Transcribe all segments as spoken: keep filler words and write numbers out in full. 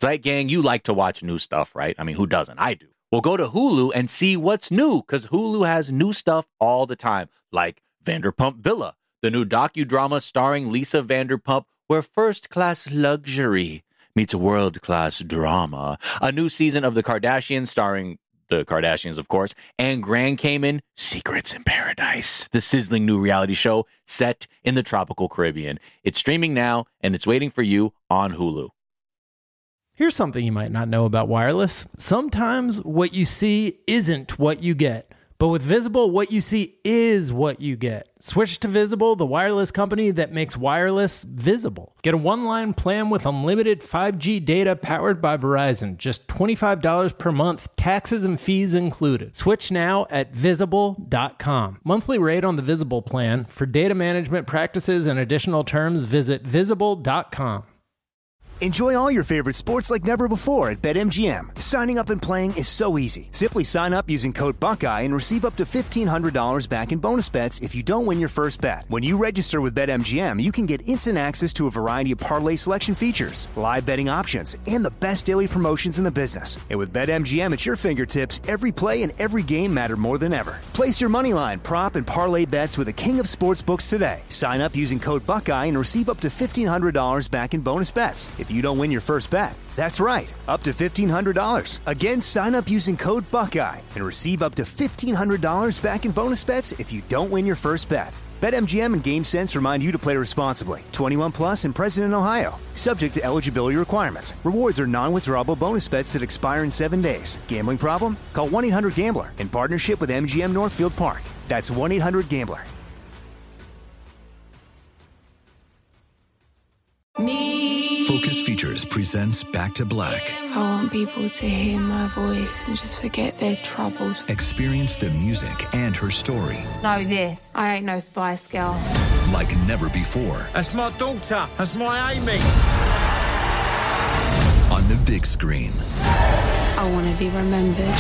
Zeit Gang, you like to watch new stuff, right? I mean, who doesn't? I do. Well, go to Hulu and see what's new, because Hulu has new stuff all the time, like Vanderpump Villa, the new docudrama starring Lisa Vanderpump, where first-class luxury meets world-class drama. A new season of The Kardashians starring the Kardashians, of course, and Grand Cayman, Secrets in Paradise, the sizzling new reality show set in the tropical Caribbean. It's streaming now, and it's waiting for you on Hulu. Here's something you might not know about wireless. Sometimes what you see isn't what you get. But with Visible, what you see is what you get. Switch to Visible, the wireless company that makes wireless visible. Get a one-line plan with unlimited five G data powered by Verizon. Just twenty-five dollars per month, taxes and fees included. Switch now at visible dot com. Monthly rate on the Visible plan. For data management practices and additional terms, visit visible dot com. Enjoy all your favorite sports like never before at BetMGM. Signing up and playing is so easy. Simply sign up using code Buckeye and receive up to fifteen hundred dollars back in bonus bets if you don't win your first bet. When you register with BetMGM, you can get instant access to a variety of parlay selection features, live betting options, and the best daily promotions in the business. And with BetMGM at your fingertips, every play and every game matter more than ever. Place your moneyline, prop, and parlay bets with the king of sportsbooks today. Sign up using code Buckeye and receive up to fifteen hundred dollars back in bonus bets if you don't win your first bet. That's right, up to fifteen hundred dollars. Again, sign up using code Buckeye and receive up to fifteen hundred dollars back in bonus bets if you don't win your first bet. BetMGM and GameSense remind you to play responsibly. twenty-one plus and present in Ohio. Subject to eligibility requirements. Rewards are non-withdrawable bonus bets that expire in seven days. Gambling problem? Call one eight hundred gambler in partnership with M G M Northfield Park. That's one eight hundred gambler. Me. Focus Features presents Back to Black. I want people to hear my voice and just forget their troubles. Experience the music and her story. Know this. I ain't no Spice Girl. Like never before. That's my daughter. That's my Amy. On the big screen. I want to be remembered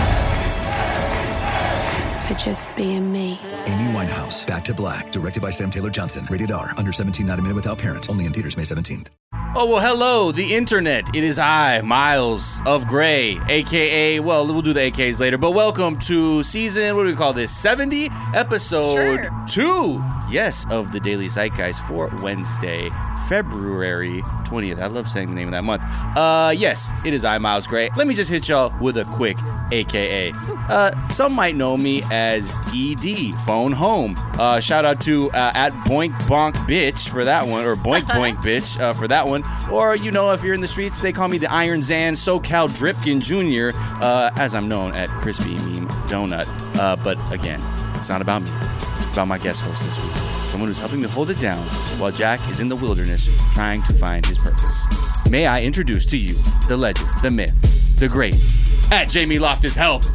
for just being me. Amy Winehouse, Back to Black, directed by Sam Taylor Johnson. Rated R, under seventeen, not a minute without parent. Only in theaters May seventeenth. Oh, well, hello, the internet. It is I, Miles of Gray, a k a, well, we'll do the A Ks later, but welcome to season, what do we call this, seventy? Episode sure. two, yes, of the Daily Zeitgeist for Wednesday, February twentieth. I love saying the name of that month. Uh, yes, it is I, Miles Gray. Let me just hit y'all with a quick A K A. Uh, some might know me as E D, Phone Home. Uh, shout out to uh, at Boink Bonk Bitch for that one, or Boink Boink Bitch uh, for that one. Or, you know, if you're in the streets, they call me the Iron Zan SoCal Dripkin Junior, uh, as I'm known at Crispy Meme Donut. Uh, but again, it's not about me. It's about my guest host this week. Someone who's helping to hold it down while Jack is in the wilderness trying to find his purpose. May I introduce to you the legend, the myth, the great, at Jamie Loftus Help.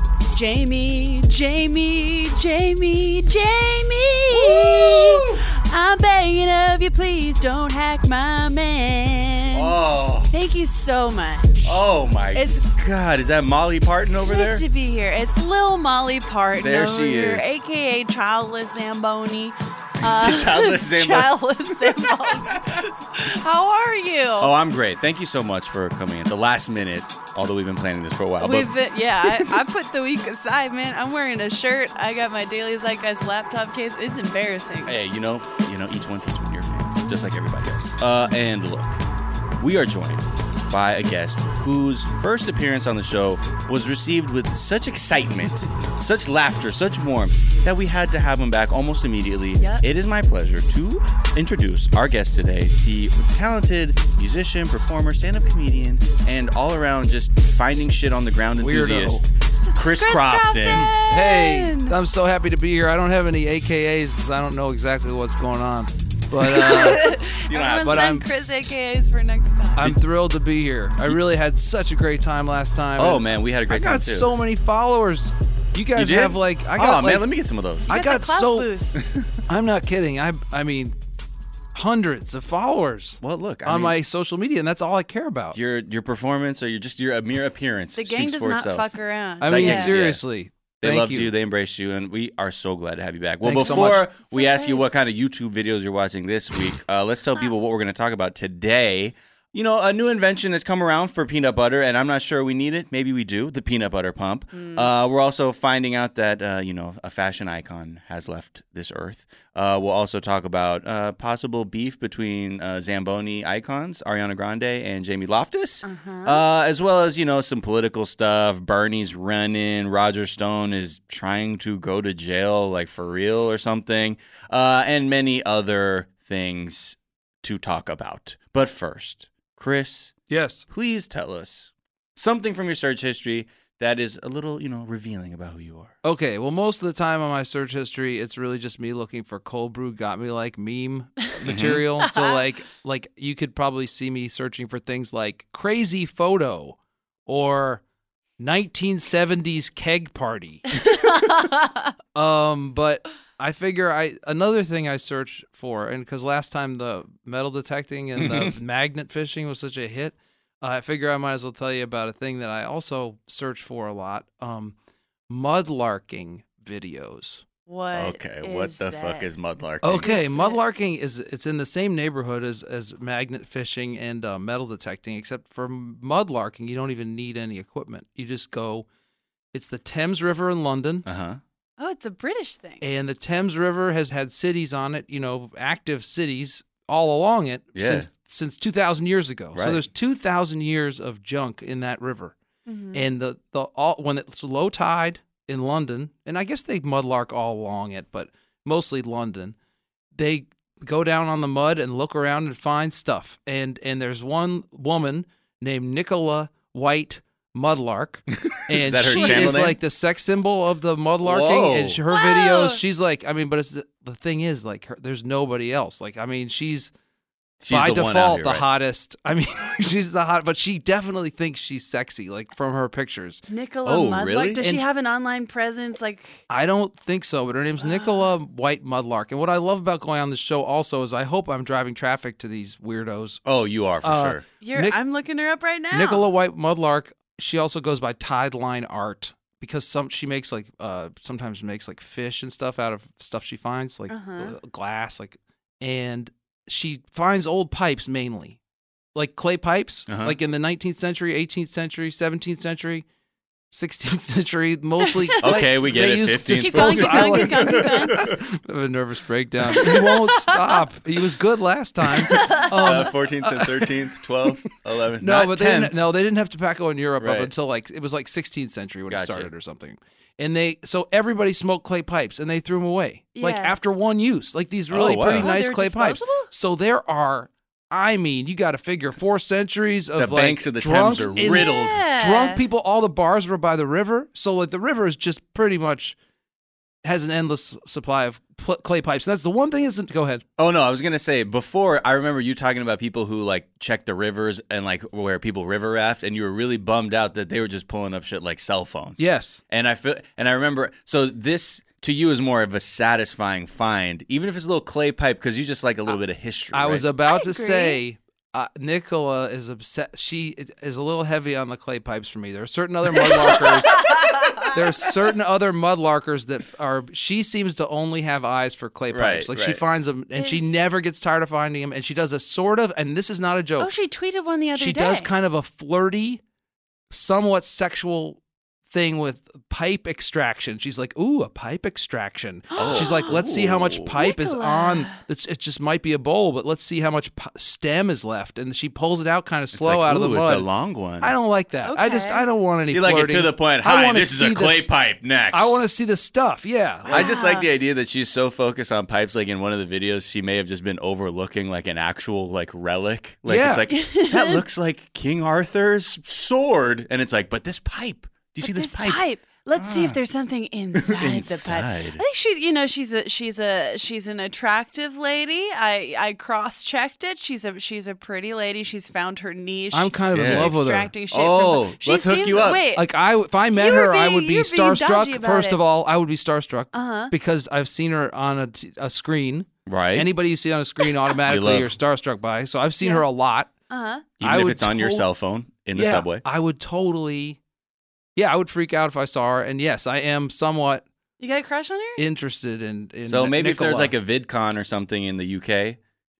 Jamie, Jamie, Jamie, Jamie. Woo! I'm begging of you, please don't hack my man. Oh. Thank you so much. Oh my it's God, is that Molly Parton over good there? to be here. It's Lil Molly Parton There over she here, is. A K A Childless Zamboni. Childless Zamboni. Childless Zamboni. How are you? Oh, I'm great. Thank you so much for coming at the last minute, although we've been planning this for a while. We've but been, yeah, I, I put the week aside, man. I'm wearing a shirt. I got my Daily Zeitgeist laptop case. It's embarrassing. Hey, you know, you know, each one takes one your fan, just like everybody else. Uh, and look, we are joined by a guest whose first appearance on the show was received with such excitement, such laughter, such warmth, that we had to have him back almost immediately. Yep. It is my pleasure to introduce our guest today, the talented musician, performer, stand-up comedian, and all-around just finding shit on the ground enthusiast, Chris, Chris Crofton. Crofton. Hey, I'm so happy to be here. I don't have any A K As because I don't know exactly what's going on. But uh, You don't have, Everyone but send I'm- Chris A K As for next time. I'm thrilled to be here. I really had such a great time last time. oh and man, we had a great I got time too. so many followers. You guys You did? have like I oh got man, like, let me get some of those. You I got got the clout so boost. I'm not kidding. I I mean hundreds of followers Well, look, I on mean, my social media, and that's all I care about. your your performance or your just your mere appearance The gang speaks does for not itself. fuck around. I So, mean, yeah. seriously. They Thank loved you. you. They embraced you, and we are so glad to have you back. Well, Thanks so before much. we So ask you great. what kind of YouTube videos you're watching this week, uh, let's tell people what we're going to talk about today. You know, a new invention has come around for peanut butter, and I'm not sure we need it. Maybe we do, the peanut butter pump. Mm. Uh, we're also finding out that, uh, you know, a fashion icon has left this earth. Uh, we'll also talk about uh, possible beef between uh, Zamboni icons, Ariana Grande and Jamie Loftus, uh-huh. uh, as well as, you know, some political stuff. Bernie's running. Roger Stone is trying to go to jail, like for real or something, uh, and many other things to talk about. But first, Chris, yes, please tell us something from your search history that is a little, you know, revealing about who you are. Okay, well, most of the time on my search history, it's really just me looking for cold brew got me like meme material. So like, like you could probably see me searching for things like crazy photo or nineteen seventies keg party. um, but I figure I another thing I searched for, and because last time the metal detecting and the magnet fishing was such a hit, uh, I figure I might as well tell you about a thing that I also search for a lot: um, mudlarking videos. What? Okay, is what the that? fuck is mudlarking? Okay, mudlarking is it's in the same neighborhood as as magnet fishing and uh, metal detecting, except for mudlarking, you don't even need any equipment. You just go. It's the Thames River in London. Uh huh. Oh, it's a British thing. And the Thames River has had cities on it, you know, active cities all along it yeah. since since two thousand years ago. Right. So there's two thousand years of junk in that river. Mm-hmm. And the, the all when it's low tide in London, and I guess they mudlark all along it, but mostly London, they go down on the mud and look around and find stuff. And and there's one woman named Nicola White Mudlark, and is that her she channel is name? like the sex symbol of the mudlarking. Whoa. And she, her Whoa. videos, she's like, I mean, but it's the, the thing is, like, her, there's nobody else. Like, I mean, she's, She's by the one out default here, the right? hottest. I mean, she's the hot, but she definitely thinks she's sexy, like from her pictures. Nicola Oh, Mudlark. really? Does And- she have an online presence? Like, I don't think so, but her name's Nicola White Mudlark. And what I love about going on the show also is I hope I'm driving traffic to these weirdos. Oh, you are for Uh, sure. you're, Nic- I'm looking her up right now. Nicola White Mudlark. She also goes by Tideline Art because some she makes like uh sometimes makes like fish and stuff out of stuff she finds like Uh-huh. uh, glass like and she finds old pipes mainly like clay pipes Uh-huh. like in the nineteenth century, eighteenth century, seventeenth century, sixteenth century, mostly clay. Okay, we get They it. used to fifteenth Keep going, keep I going, like- keep going, keep going. I have a nervous breakdown. He won't stop. He was good last time. Um, uh, fourteenth and thirteenth, twelfth, eleventh. No, not but they tenth. didn't, no, they didn't have tobacco in Europe Right. up until like it was like sixteenth century when Gotcha. it started or something. And they so everybody smoked clay pipes and they threw them away like Yeah. after one use, like these really Oh, wow. pretty Oh, nice they're clay pipes. disposable? So there are, I mean, you got to figure four centuries of The like banks of the drunks Thames are in- riddled. Yeah. Drunk people. All the bars were by the river, so like the river is just pretty much has an endless supply of pl- clay pipes. And that's the one thing. Isn't go ahead. Oh no, I was gonna say before. I remember you talking about people who like check the rivers and like where people river raft, and you were really bummed out that they were just pulling up shit like cell phones. Yes. and I feel, and I remember. So this to you is more of a satisfying find, even if it's a little clay pipe, because you just like a little bit of history. I was right? about I to agree. say, uh, Nicola is upset. She is a little heavy on the clay pipes for me. There are certain other mudlarkers. there are certain other mudlarkers that are. She seems to only have eyes for clay pipes. Right, like she right. finds them, and she Is- never gets tired of finding them. And she does a sort of, and this is not a joke. Oh, she tweeted one the other she day. does kind of a flirty, somewhat sexual thing with pipe extraction. She's like, ooh, a pipe extraction. She's like, let's see how much pipe is on. It's, it just might be a bowl, but let's see how much p- stem is left. And she pulls it out kind of It's slow like, out of the ooh, mud. It's a long one. I don't like that. I just, Okay. I don't want any You like it flirting. to the point. I Hi, wanna this is a see clay this- pipe. Next, I want to see the stuff. Yeah. I just like the idea that she's so focused on pipes. Like in one of the videos, she may have just been overlooking like an actual like relic. Like Yeah. it's like that looks like King Arthur's sword, and it's like, but this pipe. Do you see But this, this pipe? Let's see if there's something inside, the pipe. Inside. I think she's, you know, she's a she's a she's an attractive lady. I I cross checked it. She's a she's a pretty lady. She's found her niche. I'm kind of Yeah. in love with her. extracting shit Oh, from, she let's hook seems- you up. Wait, Like I, if I met You were her, I being- would be you're being dodgy starstruck. about First it. of all, I would be starstruck Uh-huh. because I've seen her on a, t- a screen. Right. Anybody you see on a screen automatically love- you're starstruck by. So I've seen Yeah. her a lot. uh-huh. Even I if would it's on your tot- cell phone in the yeah, subway. I would totally. Yeah, I would freak out if I saw her. And yes, I am somewhat You got a crush on her? interested in. in So maybe if there's Nicola. like a VidCon or something in the U K,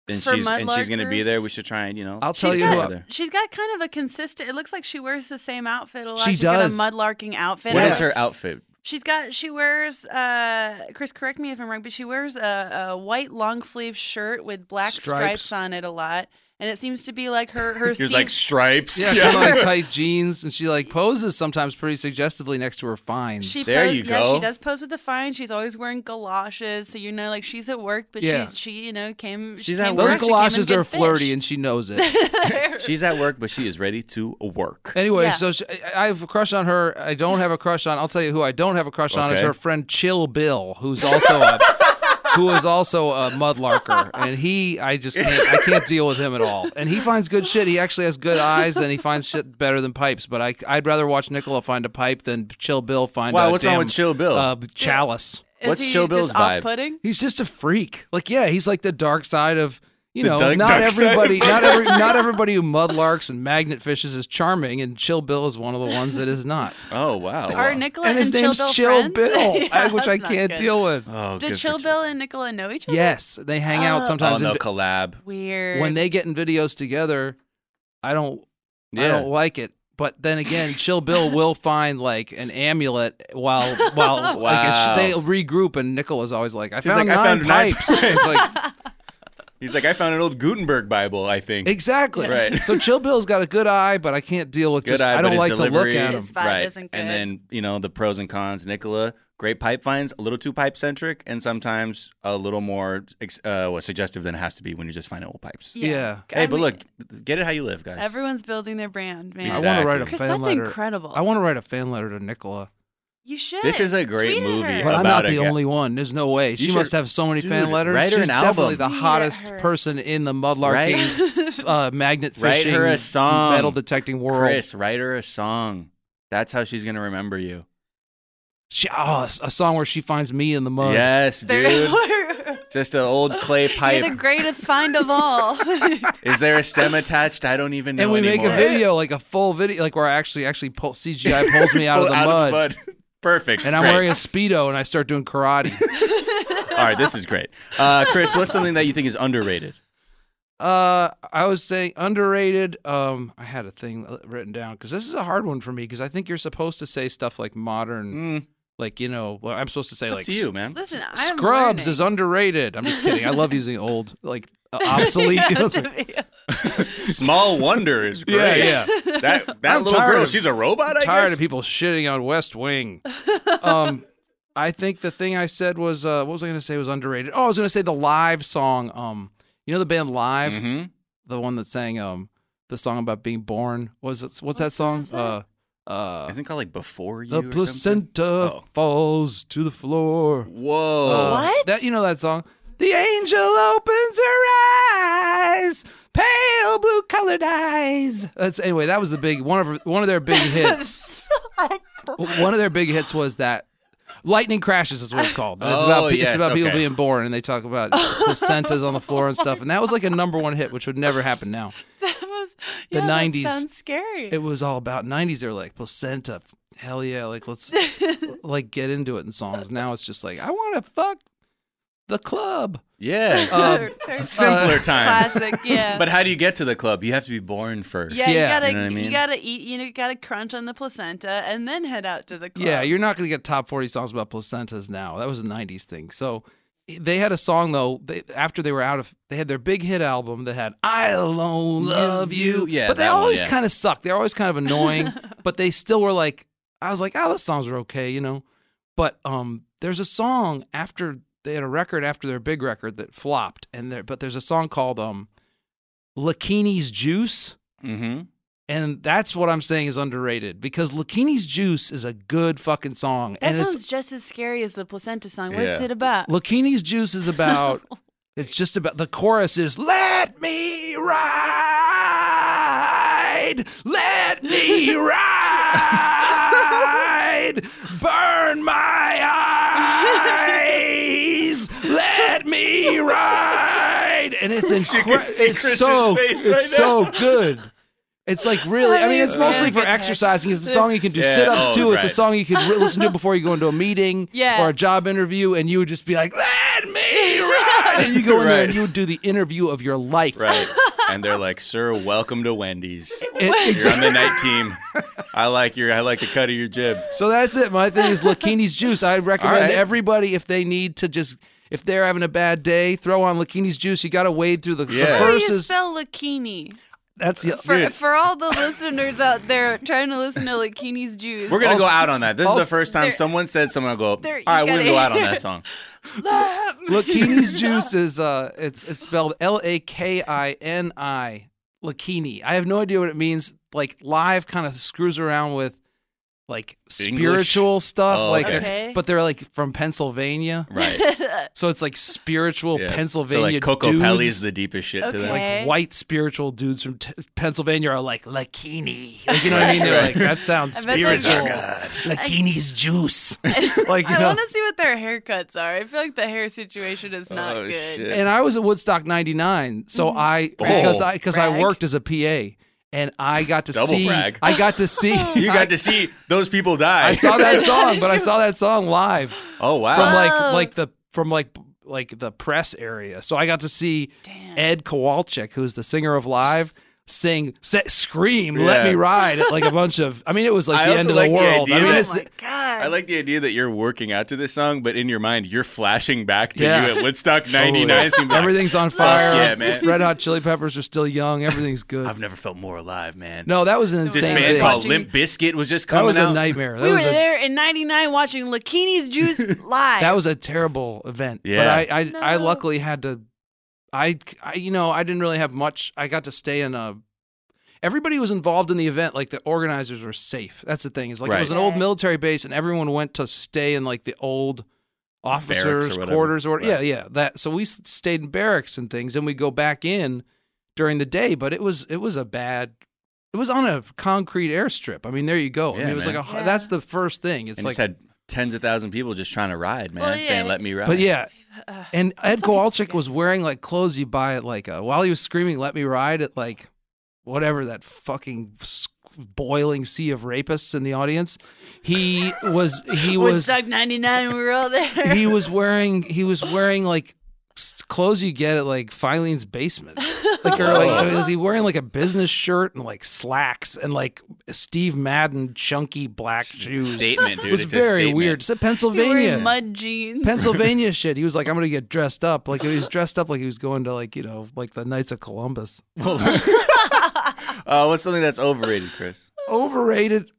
and For she's and she's gonna be mudlarkers? there. We should try and you know. I'll tell She's you got, who. she's got kind of a consistent. It looks like she wears the same outfit a lot. She she's does. got a mudlarking outfit. What Yeah. is her outfit? She's got. She wears. Uh, Chris, correct me if I'm wrong, but she wears a, a white long sleeve shirt with black stripes. Stripes. on it a lot, and it seems to be like her. Her. There's Steve- like stripes. Yeah, kind of like tight jeans, and she like poses sometimes pretty suggestively next to her finds. She There pose- you Yeah, go. she does pose with the fine. She's always wearing galoshes, so you know, like she's at work, but Yeah. she's she, you know, came. She's she at came work. Those fresh, she came in galoshes good are flirty, fish. and she knows it. She's at work, but she is ready to work. Anyway, Yeah. so she, I I have a crush on her. I don't have a crush on. I'll tell you who I don't have a crush on is Okay. her friend Chill Bill, who's also a who is also a mudlarker, and he I just can't I can't deal with him at all. And he finds good shit. He actually has good eyes, and he finds shit better than pipes. But I I'd rather watch Nicola find a pipe than Chill Bill find. Wow, a what's wrong damn, with Chill Bill? Uh, chalice. Is What's he Chill Bill's just vibe? off-putting? He's just a freak. Like, yeah, he's like the dark side of, you The know, dark- not dark side of everybody, not every, not everybody who mudlarks and magnet fishes is charming, and Chill Bill is one of the ones that is not. Oh wow. Are Nicola And his Chill name's Bill Chill friends? Bill, Yeah, I- which I that's not can't good. deal with. Oh, Do good Chill for Bill and Nicola know each other? Yes, they hang out Oh sometimes. no, in vi- collab. Weird. when they get in videos together, I don't, I Yeah. don't like it. But then again, Chill Bill will find like an amulet while while like Wow. a, they regroup, and Nicola's always like, "I He's found like, I nine found nine pipes." it's like, he's like, I found an old Gutenberg Bible. I think. Exactly. Right. So Chill Bill's got a good eye, but I can't deal with Good just. eye, I but don't his like to look delivery- at him. His vibe right. isn't And good. then you know the pros and cons. Nicola, great pipe finds, a little too pipe centric, and sometimes a little more ex- uh, what, suggestive than it has to be when you just find old pipes. Yeah. Hey, I but mean, look, get it how you live, guys. everyone's building their brand, man. I want to write a Exactly. Chris, fan that's letter. incredible. I want to write a fan letter to Nicola. You should. This is a great Tweet at movie. her. But I'm About not a the guy- only one. There's no way. She You must should- have so many fan Dude, letters. write her She's an definitely album. the Tweet at hottest her. person in the mudlarking, uh, magnet Write fishing, her a song. metal detecting world. Chris, write her a song. That's how she's gonna remember you. She, oh, a song where she finds me in the mud. Yes, dude. They're- Just an old clay You're pipe. the greatest find of all. Is there a stem attached? I don't even know And we make anymore. a video, like a full video, like where I actually actually pull, C G I pulls me out of Pull the mud, mud. Perfect. and I'm Great. wearing a Speedo, and I start doing karate. All right, this is great. Uh, Chris, what's something that you think is underrated? Uh, I was saying underrated. Um, I had a thing written down because this is a hard one for me because I think you're supposed to say stuff like modern, Mm, like you know, well, I'm supposed to say it's up like to you, man. Listen, I'm Scrubs learning. is underrated. I'm just kidding. I love using old, like uh, obsolete. Yeah, It's to like- be- Small Wonder is great. yeah, yeah. That that I'm little tired girl, of- she's a robot. I Tired guess. of people shitting on West Wing. Um, I think the thing I said was, uh, what was I going to say was underrated? Oh, I was going to say the live song. Um, you know the band Live, Mm-hmm. the one that sang um the song about being born. Was it? What's, that song? song is Uh, uh, Isn't it called like Before You? the or something? placenta Oh. falls to the floor. Whoa. Uh, What? That you know that song? The angel opens her eyes, pale blue colored eyes. That's anyway. That was the big one of one of their big hits. One of their big hits was that Lightning Crashes is what it's called. But it's Oh, about pe- yes, it's about people okay. being born, and they talk about placentas on the floor and stuff. And that was like a number one hit, which would never happen now. That was The yeah, that nineties. sounds scary. It was all about nineties. They were like placenta, hell yeah, like let's like get into it in songs. Now it's just like I want to fuck the club. Yeah. Uh, They're- they're Simpler times. classic, yeah. But how do you get to the club? You have to be born first. yeah, you Yeah. gotta You know what I mean? you gotta eat, you know, you gotta crunch on the placenta and then head out to the club. Yeah, you're not going to get top forty songs about placentas now. That was a nineties thing. So they had a song though. They, after they were out of, they had their big hit album that had "I Alone Love You." Yeah, but they that one, always yeah. kind of sucked. They're always kind of annoying. But they still were like, I was like, oh, those songs are okay, you know. But um, there's a song after they had a record after their big record that flopped, and there, but there's a song called um, Lakini's Juice. Mm-hmm. And that's what I'm saying is underrated because Lakini's Juice is a good fucking song. That and sounds it's just as scary as the placenta song. What's Yeah. it about? Lakini's Juice is about it's just about the chorus is let me ride, let me ride, burn my eyes, let me ride. And it's You can incredible. see It's Chris's so face it's right so good. It's like really, I mean, it's Yeah, mostly for good tech. exercising. It's a song you can do Yeah, sit-ups oh, to. It's a right. song you could re- listen to before you go into a meeting Yeah. or a job interview, and you would just be like, "Let me ride." God. And you go in there Right. and you would do the interview of your life. Right. And they're like, "Sir, welcome to Wendy's. It- You're on the night team. I like your, I like the cut of your jib." So that's it. My thing is Lakini's Juice. I recommend All right. everybody, if they need to just, if they're having a bad day, throw on Lakini's Juice. You got to wade through the, the Yeah. How do you verses. spell Lakini? That's the, For, Dude. for all the listeners out there trying to listen to Lakini's Juice. We're gonna Also- go out on that. This is also- the first time there- someone said someone will go. All there- you right, we're gonna gotta go out on hear that it. song. Lakini's Juice is uh, it's it's spelled L A K I N I. Lakini. I have no idea what it means. Like live kind of screws around with like spiritual stuff. Oh, like, okay. Okay. but they're like from Pennsylvania, Right. so it's like spiritual Yeah. Pennsylvania So like Coco dudes. Pelli's the deepest shit to them. Okay. Like white spiritual dudes from t- Pennsylvania are like Lakini. Like, you know what I mean? They're like, that sounds I bet they're spiritual. good. Lakini's Juice. Like, you I know. want to see what their haircuts are. I feel like the hair situation is not Oh, good. shit. And I was at Woodstock ninety-nine, so I Oh. because I because I Brag. worked as a P A and I got to Double see brag. I got to see You got to see those people die. I saw that song, but I saw that song live Oh wow. from like Whoa. like the from like like the press area. So I got to see Damn. Ed Kowalczyk, who's the singer of Live, sing, set, scream, "Let Yeah. Me Ride" at like a bunch of. I mean, it was like I the also end of like the the world. I idea mean, that- it's, Oh my god! I like the idea that you're working out to this song, but in your mind you're flashing back to Yeah. you at Woodstock ninety-nine. So you're like, everything's on fire. yeah, man. Red Hot Chili Peppers are still young. Everything's good. I've never felt more alive, man. No, that was an This insane band thing. called Watching- Limp Bizkit was just That coming was a out. nightmare. That we were was a, there in ninety-nine watching Lakini's Juice live. That was a terrible event. Yeah. But I, I, I No. luckily had to. I, I, you know, I didn't really have much. I got to stay in a. Everybody was involved in the event. Like the organizers were safe. That's the thing. Is like it Right. was an old military base, and everyone went to stay in like the old officers' whatever. quarters or Right. yeah, yeah. That so we s- stayed in barracks and things, and we go back in during the day. But it was it was a bad. It was on a concrete airstrip. I mean, there you go. I Yeah, mean, it was man. like a, Yeah. that's the first thing. It's and like just had tens of thousands of people just trying to ride, man, Well, yeah. saying "Let me ride." But yeah, Uh, and Ed some people Kowalczyk forget. was wearing like clothes you buy at like a, while he was screaming "Let me ride" at like whatever that fucking s- boiling sea of rapists in the audience. He was he was Woodstock ninety-nine. We were all there. he was wearing he was wearing like s- clothes you get at like Filene's basement. Like, or like, was he wearing like a business shirt and like slacks and like Steve Madden chunky black shoes? Statement, dude. It was It's a very statement. weird. It's a He was Pennsylvania. wearing mud jeans. Pennsylvania shit. He was like, I'm gonna get dressed up. Like he was dressed up like he was going to like, you know, like the Knights of Columbus. Uh, what's something that's overrated, Chris? Overrated.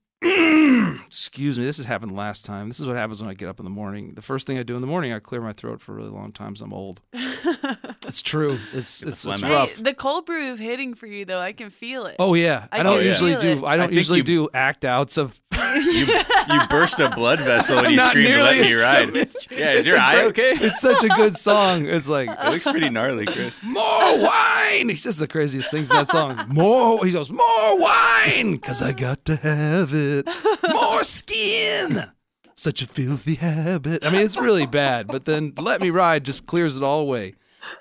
Excuse me. This has happened last time. This is what happens when I get up in the morning. The first thing I do in the morning, I clear my throat for a really long time. So I'm old. It's true. It's it's, it's phlegm out. rough. Hey, the cold brew is hitting for you though. I can feel it. Oh yeah. I, I don't can usually feel do. it. I I don't think usually you- do act outs of. You you burst a blood vessel and I'm you not screamed, "Let nearly me as ride." good as- Yeah, is It's your a eye great- okay? It's such a good song. It's like It looks pretty gnarly, Chris. more wine. He says the craziest things in that song. More. He goes more wine because I got to have it. More skin. Such a filthy habit. I mean, it's really bad. But then "Let Me Ride" just clears it all away.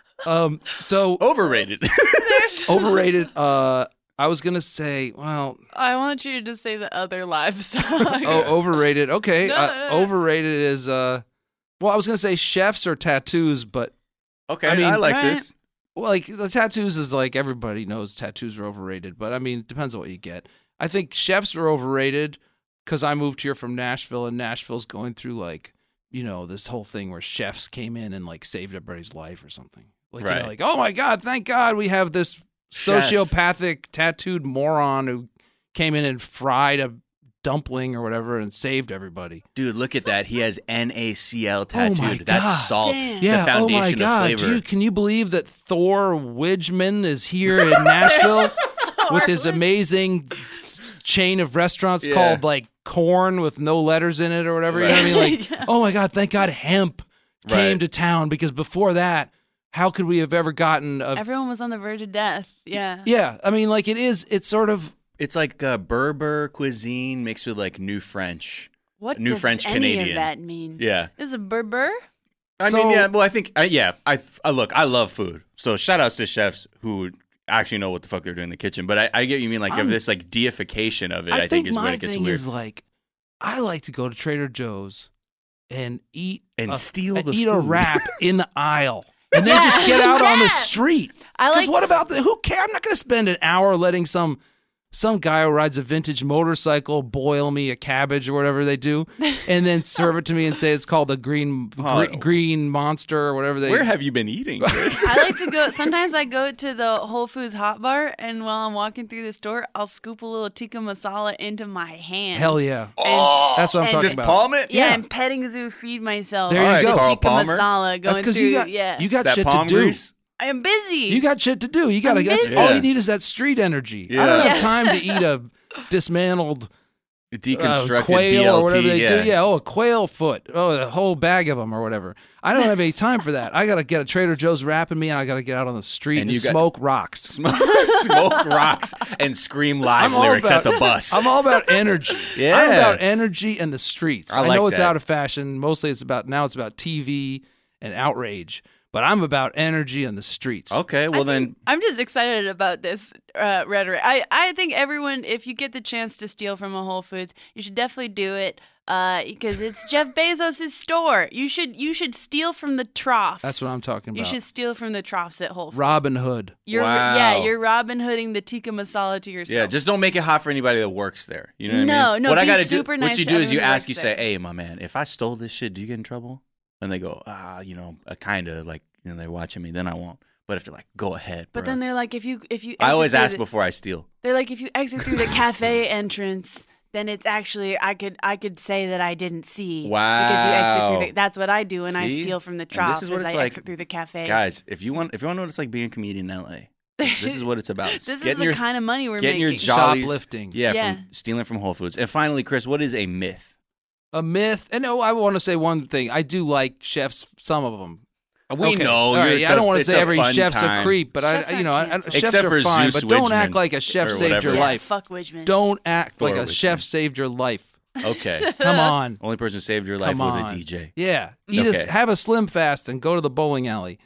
Um. So Overrated. overrated. Uh. I was gonna say. Well. I want you to just say the other live song. Oh, overrated. Okay. No, uh, no, no. Overrated is. Uh. Well, I was gonna say chefs or tattoos, but Okay, I I, mean, like right. this. well, like the tattoos is like everybody knows tattoos are overrated, but I mean, it depends on what you get. I think chefs are overrated because I moved here from Nashville, and Nashville's going through like, you know, this whole thing where chefs came in and like saved everybody's life or something. Like, you know, Right. like, oh my God, thank God we have this Chef. sociopathic tattooed moron who came in and fried a dumpling or whatever and saved everybody. Dude, look at that. He has N A C L tattooed. Oh my That's God. salt. Damn. Yeah, The oh my foundation God. of Do flavor. you, can you believe that Thor Widgeman is here in Nashville with his amazing chain of restaurants Yeah. called like Corn with no letters in it or whatever? You know what I mean? Like, oh my God, thank God hemp came Right. to town because before that, how could we have ever gotten a. Everyone was on the verge of death. Yeah. Yeah, I mean, like it is, it's sort of. It's like uh, Berber cuisine mixed with like New French. What New does French any Canadian. of that mean? Yeah. Is it Berber? I So- mean, yeah. Well, I think, uh, yeah. I uh, look. I love food. So shout outs to chefs who actually know what the fuck they're doing in the kitchen. But I, I get what you mean. Like, if I'm- this like deification of it, I, I, think, is my when it gets thing weird. is like, I like to go to Trader Joe's and eat And a, steal and the eat a food. wrap in the aisle. and then just get out on the Yes. street. I Because like what about the? Who cares? I'm not going to spend an hour letting some some guy who rides a vintage motorcycle boil me a cabbage or whatever they do, and then serve it to me and say it's called a green Oh. gre- green monster or whatever they. Where have you been eating, Chris? I like to go. Sometimes I go to the Whole Foods hot bar, and while I'm walking through the store, I'll scoop a little tikka masala into my hand. Hell yeah! Oh, That's what I'm and talking just about. palm it? Yeah, Yeah. and petting zoo feed myself. There you All right, go. Carl Tikka Palmer. masala That's going because through. you got yeah, you got That shit palm to do. grease? I am busy. You got shit to do. You got to. I'm That's busy. all Yeah. you need is that street energy. I Yeah. don't have Yeah. time to eat a dismantled uh, Deconstructed quail B L T. or whatever they yeah. do. Yeah, oh, a quail foot. Oh, a whole bag of them or whatever. I don't have any time for that. I got to get a Trader Joe's wrapping me, and I got to get out on the street And and, you got- smoke rocks. Smoke, smoke rocks and scream live I'm all lyrics about- at the bus. I'm all about energy. Yeah. I'm about energy and the streets. I I, like know it's that. out of fashion. Mostly it's about now it's about T V and outrage. But I'm about energy and the streets. Okay, well I then, think- I'm just excited about this uh, rhetoric. I, I think everyone, if you get the chance to steal from a Whole Foods, you should definitely do it uh, because it's Jeff Bezos' store. You should you should steal from the troughs. That's what I'm talking You about. should steal from the troughs at Whole Foods. Robin Hood. You're, Wow. Yeah, you're Robin Hooding the tikka masala to yourself. yeah, just don't make it hot for anybody that works there. You know what I No, mean? no, What I be gotta super do, nice what you to do is you everyone who ask, you works say, there. "Hey, my man, if I stole this shit, do you get in trouble?" And they go, "Ah, you know, uh, kind of like, you know, they're watching me, then I won't." But if they're like, "Go ahead," But bro. then they're like, if you if you I exit always through ask the- before I steal. They're like, if you exit through the cafe entrance, then it's actually I could I could say that I didn't see. Because you exit through Wow. the, that's what I do when I See? steal from the And trough. this is what it's I like, exit through the cafe. Guys, if you want, if you want to know what it's like being a comedian in L A, this is what it's about. This is Getting the your, kind of money we're getting your making. jollies, Shoplifting. Yeah, Yeah. from stealing from Whole Foods. And finally, Chris, what is a myth? A myth. And oh, I want to say one thing. I do like chefs, some of them. We Okay. know. All you're- right, it's yeah, I don't a- want to it's say a every fun chef's time. a creep, but Chefs I, you know, aren't I, canceled. chefs Except are for fine. Zeus But don't Widgeman act like a chef or saved whatever. your Yeah, life. fuck Widgeman. Don't act Thor like a Widgeman. chef saved your life. Okay. Come on. Only person who saved your life Come was on. a D J. Yeah. Eat a, Okay. have a Slim Fast and go to the bowling alley.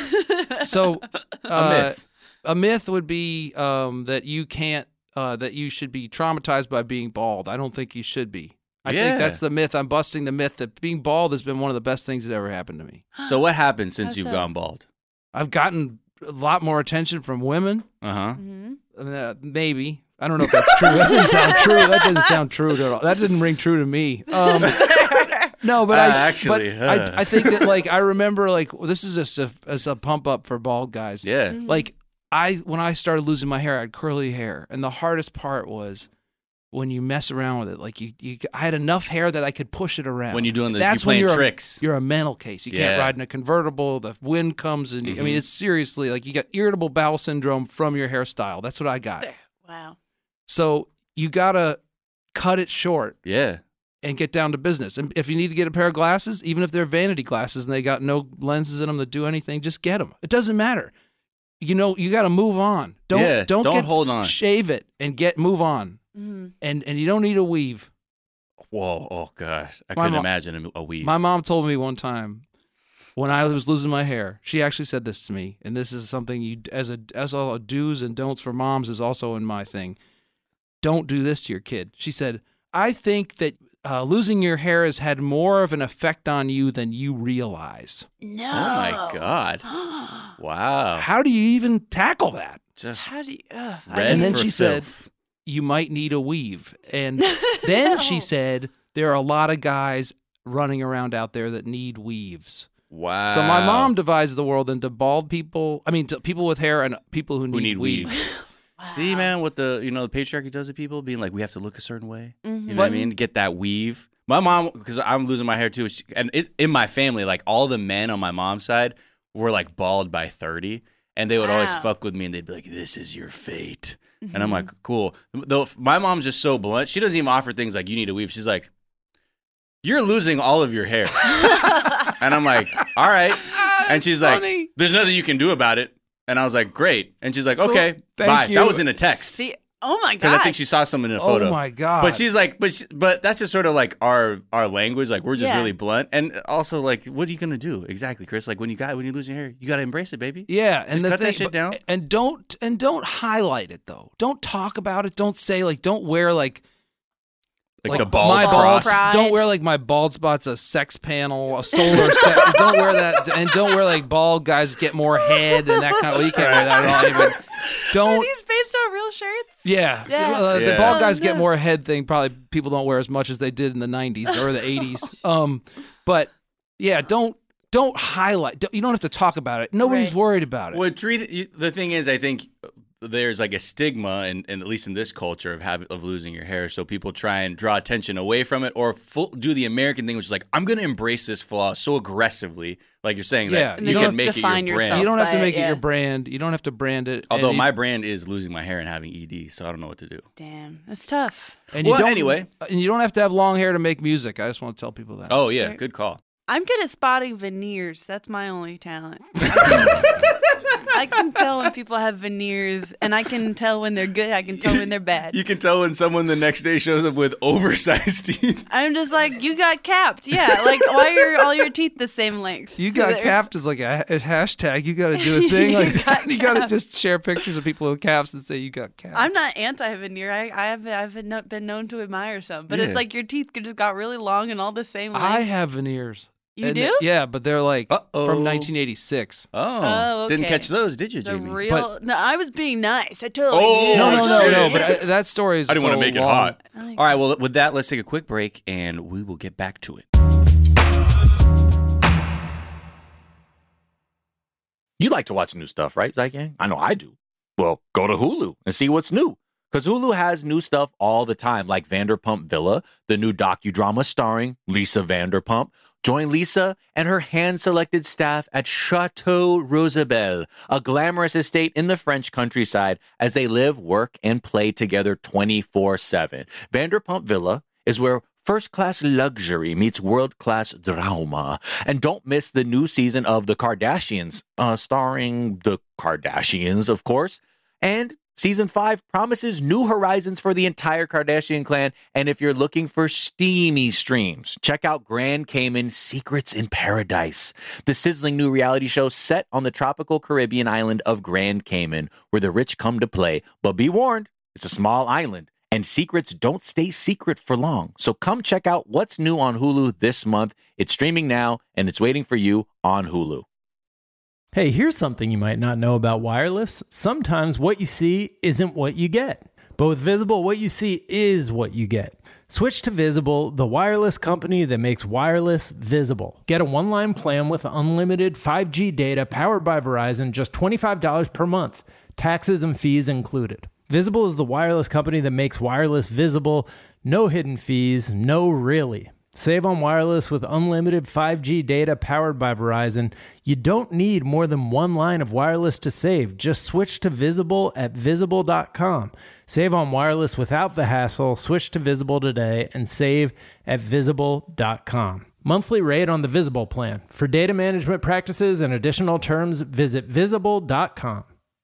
So uh, myth. A myth would be um, that you can't, uh, that you should be traumatized by being bald. I don't think you should be. I Yeah. think that's the myth. I'm busting the myth that being bald has been one of the best things that ever happened to me. So what happened since How you've so? gone bald? I've gotten a lot more attention from women. Uh huh. Mm-hmm. Uh, maybe. I don't know if that's true. That didn't sound true. That didn't sound true at all. That didn't ring true to me. Um, no, but Uh, I actually, but uh. I, I think that like I remember like this is just a, as a pump up for bald guys. Yeah. Like I when I started losing my hair, I had curly hair, and the hardest part was when you mess around with it. Like you, you I had enough hair that I could push it around. When you're doing the- that's you're when playing you're tricks. A, you're a mental case. You Yeah. can't ride in a convertible. The wind comes and I Mhm. mean it's seriously like you got irritable bowel syndrome from your hairstyle. That's what I got. There. Wow. So you gotta cut it short Yeah. and get down to business. And if you need to get a pair of glasses, even if they're vanity glasses and they got no lenses in them that do anything, just get them. It doesn't matter. You know, you got to move on. Don't Yeah, don't, don't get, hold on. Shave it and get move on. Mm-hmm. And and you don't need a weave. Whoa. Oh gosh. I My couldn't mo- imagine a, a weave. My mom told me one time when I was losing my hair, she actually said this to me, and this is something you as a as all do's and don'ts for moms is also in my thing. Don't do this to your kid. She said, I think that uh, losing your hair has had more of an effect on you than you realize. No. Oh my God. Wow. How do you even tackle that? Just How do you? Ugh, I red And then for she said, filth. You might need a weave. And then she said, there are a lot of guys running around out there that need weaves. Wow. So my mom divides the world into bald people, I mean, to people with hair and people who need, who need weaves. weaves. See, man, what the you know the patriarchy does to people, being like we have to look a certain way. Mm-hmm. You know what I mean? Get that weave. My mom, because I'm losing my hair too, she, and it, in my family, like all the men on my mom's side were like bald by thirty, and they would always Wow. fuck with me, and they'd be like, "This is your fate," and Mm-hmm. I'm like, "Cool." Though my mom's just so blunt, she doesn't even offer things like you need a weave. She's like, "You're losing all of your hair," and I'm like, "All right," and she's like, funny. "There's nothing you can do about it." And I was like, "Great," and she's like, "Okay, Thank bye." you. That was in a text. See, oh my Because god. I think she saw something in a photo. Oh my God. But she's like, but she, but that's just sort of like our our language. Like we're just Yeah. really blunt, and also like, what are you gonna do exactly, Chris? Like when you got when you lose your hair, you gotta embrace it, baby. Yeah, and Just the cut that thing- shit but- down. and don't and don't highlight it though. Don't talk about it. Don't say like. Don't wear like Like, the bald my cross. bald, pride. don't wear like my bald spot's a sex panel, a solar set. Don't wear that, and don't wear like bald guys get more head and that kind of. Well, you can't wear that at all. Even. Are Don't. these based on real shirts? Yeah, Yeah. Uh, the Yeah. bald Oh, guys get no. more head thing. Probably people don't wear as much as they did in the nineties or the eighties. Um, but yeah, don't don't highlight. Don't, you don't have to talk about it. Nobody's Right. worried about it. Well, treat it, the thing is, I think there's like a stigma, and, and at least in this culture, of have, of losing your hair. So people try and draw attention away from it, or full, do the American thing, which is like, I'm going to embrace this flaw so aggressively, like you're saying, Yeah, that and you you can don't make it define your brand. yourself. You don't have to by make it, it yeah. your brand. You don't have to brand it. Although and my you, brand is losing my hair and having E D, so I don't know what to do. Damn, that's tough. and you Well, don't, anyway. and you don't have to have long hair to make music. I just want to tell people that. Oh yeah, Right. good call. I'm good at spotting veneers. That's my only talent. I can tell when people have veneers, and I can tell when they're good. I can tell when they're bad. You can tell when someone the next day shows up with oversized teeth. I'm just like, you got capped. Yeah, like, why are all your teeth the same length? You got They're- capped as like a, a hashtag. You got to do a thing like that. You got to just share pictures of people with caps and say you got capped. I'm not anti-veneer. I, I have I've been kno- been known to admire some, but Yeah. it's like your teeth just got really long and all the same length. I have veneers. You And do? they- yeah, but they're like Uh-oh. from nineteen eighty-six. Oh, Oh, didn't okay. catch those, did you, the Jamie? real. But- no, I was being nice. I totally Oh, did. No, no, no, shit. no. But I, that story is I didn't so want to make it long. hot. I like All right, well, with that, let's take a quick break, and we will get back to it. You like to watch new stuff, right, Zygang? I know I do. Well, go to Hulu and see what's new. Because Hulu has new stuff all the time, like Vanderpump Villa, the new docudrama starring Lisa Vanderpump. Join Lisa and her hand-selected staff at Chateau Rosabelle, a glamorous estate in the French countryside, as they live, work, and play together twenty-four seven. Vanderpump Villa is where first-class luxury meets world-class drama. And don't miss the new season of The Kardashians, uh, starring the Kardashians, of course. And Season five promises new horizons for the entire Kardashian clan, and if you're looking for steamy streams, check out Grand Cayman Secrets in Paradise, the sizzling new reality show set on the tropical Caribbean island of Grand Cayman, where the rich come to play. But be warned, it's a small island, and secrets don't stay secret for long. So come check out what's new on Hulu this month. It's streaming now, and it's waiting for you on Hulu. Hey, here's something you might not know about wireless. Sometimes what you see isn't what you get. But with Visible, what you see is what you get. Switch to Visible, the wireless company that makes wireless visible. Get a one-line plan with unlimited five G data powered by Verizon, just twenty-five dollars per month, taxes and fees included. Visible is the wireless company that makes wireless visible. No hidden fees, no really. Save on wireless with unlimited five G data powered by Verizon. You don't need more than one line of wireless to save. Just switch to Visible at visible dot com. Save on wireless without the hassle. Switch to Visible today and save at visible dot com. Monthly rate on the Visible plan. For data management practices and additional terms, visit visible dot com.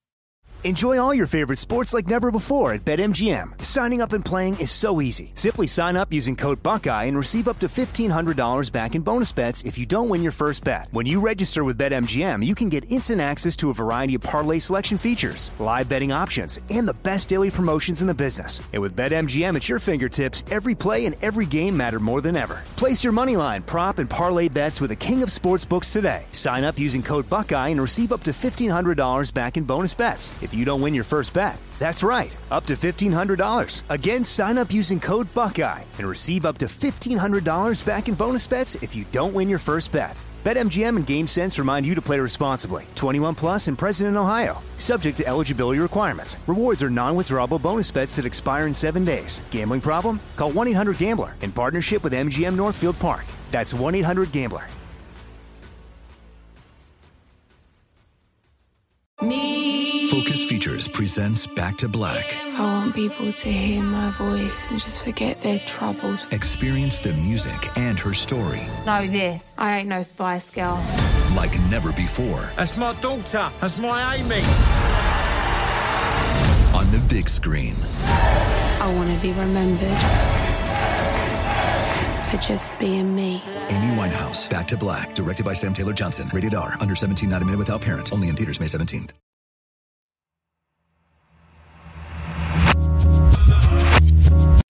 Enjoy all your favorite sports like never before at BetMGM. Signing up and playing is so easy. Simply sign up using code Buckeye and receive up to fifteen hundred dollars back in bonus bets if you don't win your first bet. When you register with BetMGM, you can get instant access to a variety of parlay selection features, live betting options, and the best daily promotions in the business. And with BetMGM at your fingertips, every play and every game matter more than ever. Place your moneyline, prop, and parlay bets with the king of sportsbooks today. Sign up using code Buckeye and receive up to fifteen hundred dollars back in bonus bets if you don't win your first bet. That's right, up to fifteen hundred dollars. Again, sign up using code Buckeye and receive up to fifteen hundred dollars back in bonus bets if you don't win your first bet. BetMGM and GameSense remind you to play responsibly. twenty-one plus and present in Ohio. Subject to eligibility requirements. Rewards are non-withdrawable bonus bets that expire in seven days. Gambling problem? Call one eight hundred gambler in partnership with M G M Northfield Park. That's one eight hundred gambler. Me. Focus Features presents Back to Black. I want people to hear my voice and just forget their troubles. Experience the music and her story Know this. I ain't no Spice Girl. like never before That's my daughter. That's my Amy. on the big screen. I want to be remembered for just being me. Amy Winehouse, Back to Black, directed by Sam Taylor Johnson. Rated R, under seventeen, not admitted without parent. Only in theaters May seventeenth.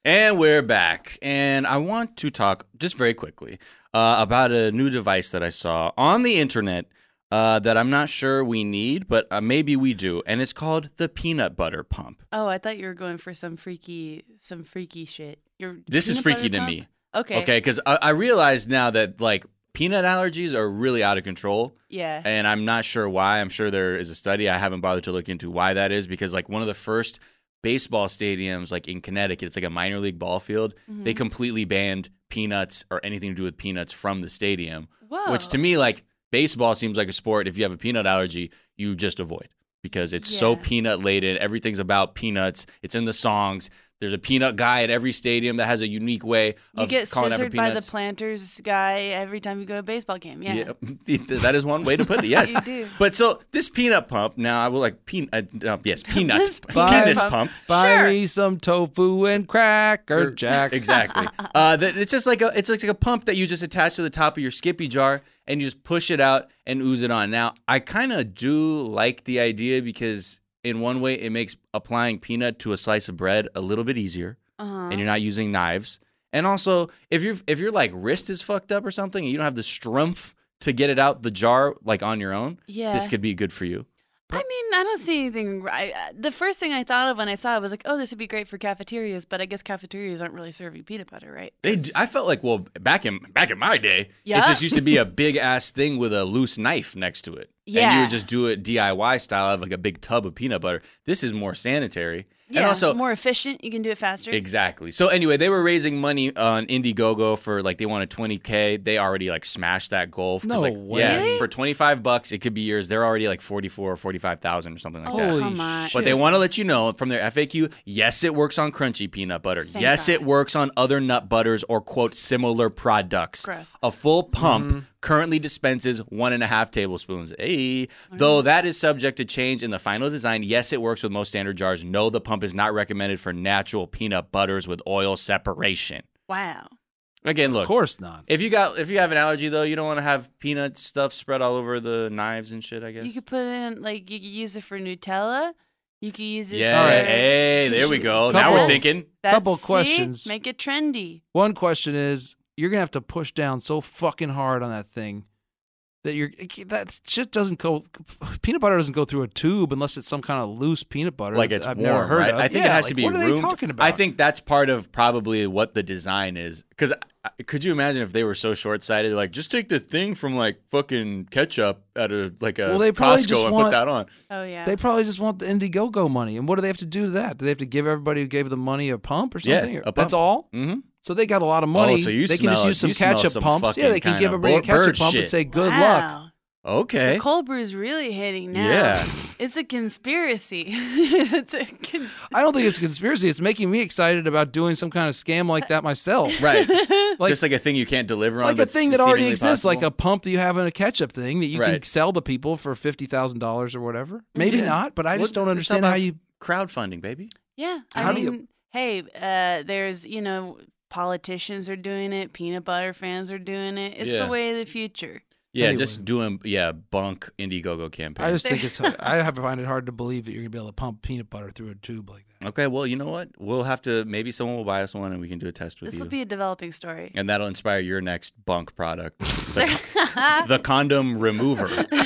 And we're back. And I want to talk just very quickly uh, about a new device that I saw on the internet uh, that I'm not sure we need, but uh, maybe we do. And it's called the peanut butter pump. Oh, I thought you were going for some freaky, some freaky shit. You're This is peanut freaky butter to pump? me. Okay. Okay, because I, I realize now that like peanut allergies are really out of control. Yeah. And I'm not sure why. I'm sure there is a study. I haven't bothered to look into why that is because like one of the first baseball stadiums like in Connecticut, it's like a minor league ball field. Mm-hmm. They completely banned peanuts or anything to do with peanuts from the stadium. Whoa. Which to me, like baseball seems like a sport. If you have a peanut allergy, you just avoid because it's so Yeah. peanut laden. Everything's about peanuts. It's in the songs. There's a peanut guy at every stadium that has a unique way You of get calling out for scissored by the peanuts. planters guy every time you go to a baseball game. Yeah. Yeah, that is one way to put it. Yes, You do. But so this peanut pump now, I will like peanut. Uh, yes, peanut This penis peanut pump. Buy Sure. me some tofu and cracker jacks. Exactly. Uh, that it's just like a it's like a pump that you just attach to the top of your Skippy jar and you just push it out and ooze it on. Now I kind of do like the idea because in one way it makes applying peanut to a slice of bread a little bit easier. Uh-huh. And you're not using knives. And also, if you're if your like wrist is fucked up or something, and you don't have the strength to get it out the jar like on your own, Yeah. this could be good for you. I mean, I don't see anything. I, uh, the first thing I thought of when I saw it was like, oh, this would be great for cafeterias, but I guess cafeterias aren't really serving peanut butter, right? They, d- I felt like, well, back in back in my day, Yeah. it just used to be a big ass thing with a loose knife next to it, and you Yeah. would just do it D I Y style, have like a big tub of peanut butter. This is more sanitary, Yeah, and also more efficient. You can do it faster. exactly. So anyway, they were raising money on Indiegogo for like they wanted twenty K. They already like smashed that goal. 'Cause, No like, way. Yeah, Really? for twenty-five bucks, it could be yours. They're already like forty-four or forty-five thousand or something like Oh, that. Holy come on. shit. But they want to let you know from their F A Q, yes, it works on crunchy peanut butter. Thank yes, God. it works on other nut butters or, quote, similar products. Gross. A full pump Mm-hmm. currently dispenses one and a half tablespoons. Hey. Though that is subject to change in the final design, yes, it works with most standard jars. No, the pump is not recommended for natural peanut butters with oil separation. Wow. Again, look. Of course not. If you got if you have an allergy though, you don't want to have peanut stuff spread all over the knives and shit, I guess. You could put it in, like, you could use it for Nutella. You could use it Yeah, for... right. hey, there we go. Now Couple- we're thinking. That's- Couple see? questions. Make it trendy. One question is, you're gonna have to push down so fucking hard on that thing that you're that shit doesn't go. Peanut butter doesn't go through a tube unless it's some kind of loose peanut butter. Like that it's I've warm, never heard right? of. I think Yeah, it has like, to be What are roomed. they talking about? I think that's part of probably what the design is. Because could you imagine if they were so short-sighted, like just take the thing from like fucking ketchup at a like a Well, they probably Costco just and want- put that on? Oh, yeah. They probably just want the Indiegogo money. And what do they have to do to that? Do they have to give everybody who gave them money a pump or Yeah, something? Or- a That's pump. all? Mm-hmm. So they got a lot of money. Oh, so you they can just smell- use some you smell ketchup some pumps. Yeah, fucking they can kinda give everybody a bird ketchup pump shit. and say, good luck. Wow. Okay. The cold brew is really hitting now. Yeah. It's a conspiracy. It's a cons- I don't think it's a conspiracy. It's making me excited about doing some kind of scam like that myself. Right. Like- just like a thing you can't deliver on. Like a that's thing that already seemingly exists, like possible. a pump that you have in a ketchup thing that you can Right. sell to people for fifty thousand dollars or whatever. Maybe Yeah. not, but I just Well, don't it's all understand how about you. crowdfunding, baby. Yeah. I How do you- mean, hey, uh, there's, you know, politicians are doing it. Peanut butter fans are doing it. It's Yeah. the way of the future. Yeah, Anyway. just doing yeah bunk Indiegogo campaign. I just think it's. I have find it hard to believe that you're gonna be able to pump peanut butter through a tube like that. Okay, well, you know what? We'll have to maybe someone will buy us one and we can do a test with This you. will be a developing story. And that'll inspire your next bunk product. The, the condom remover.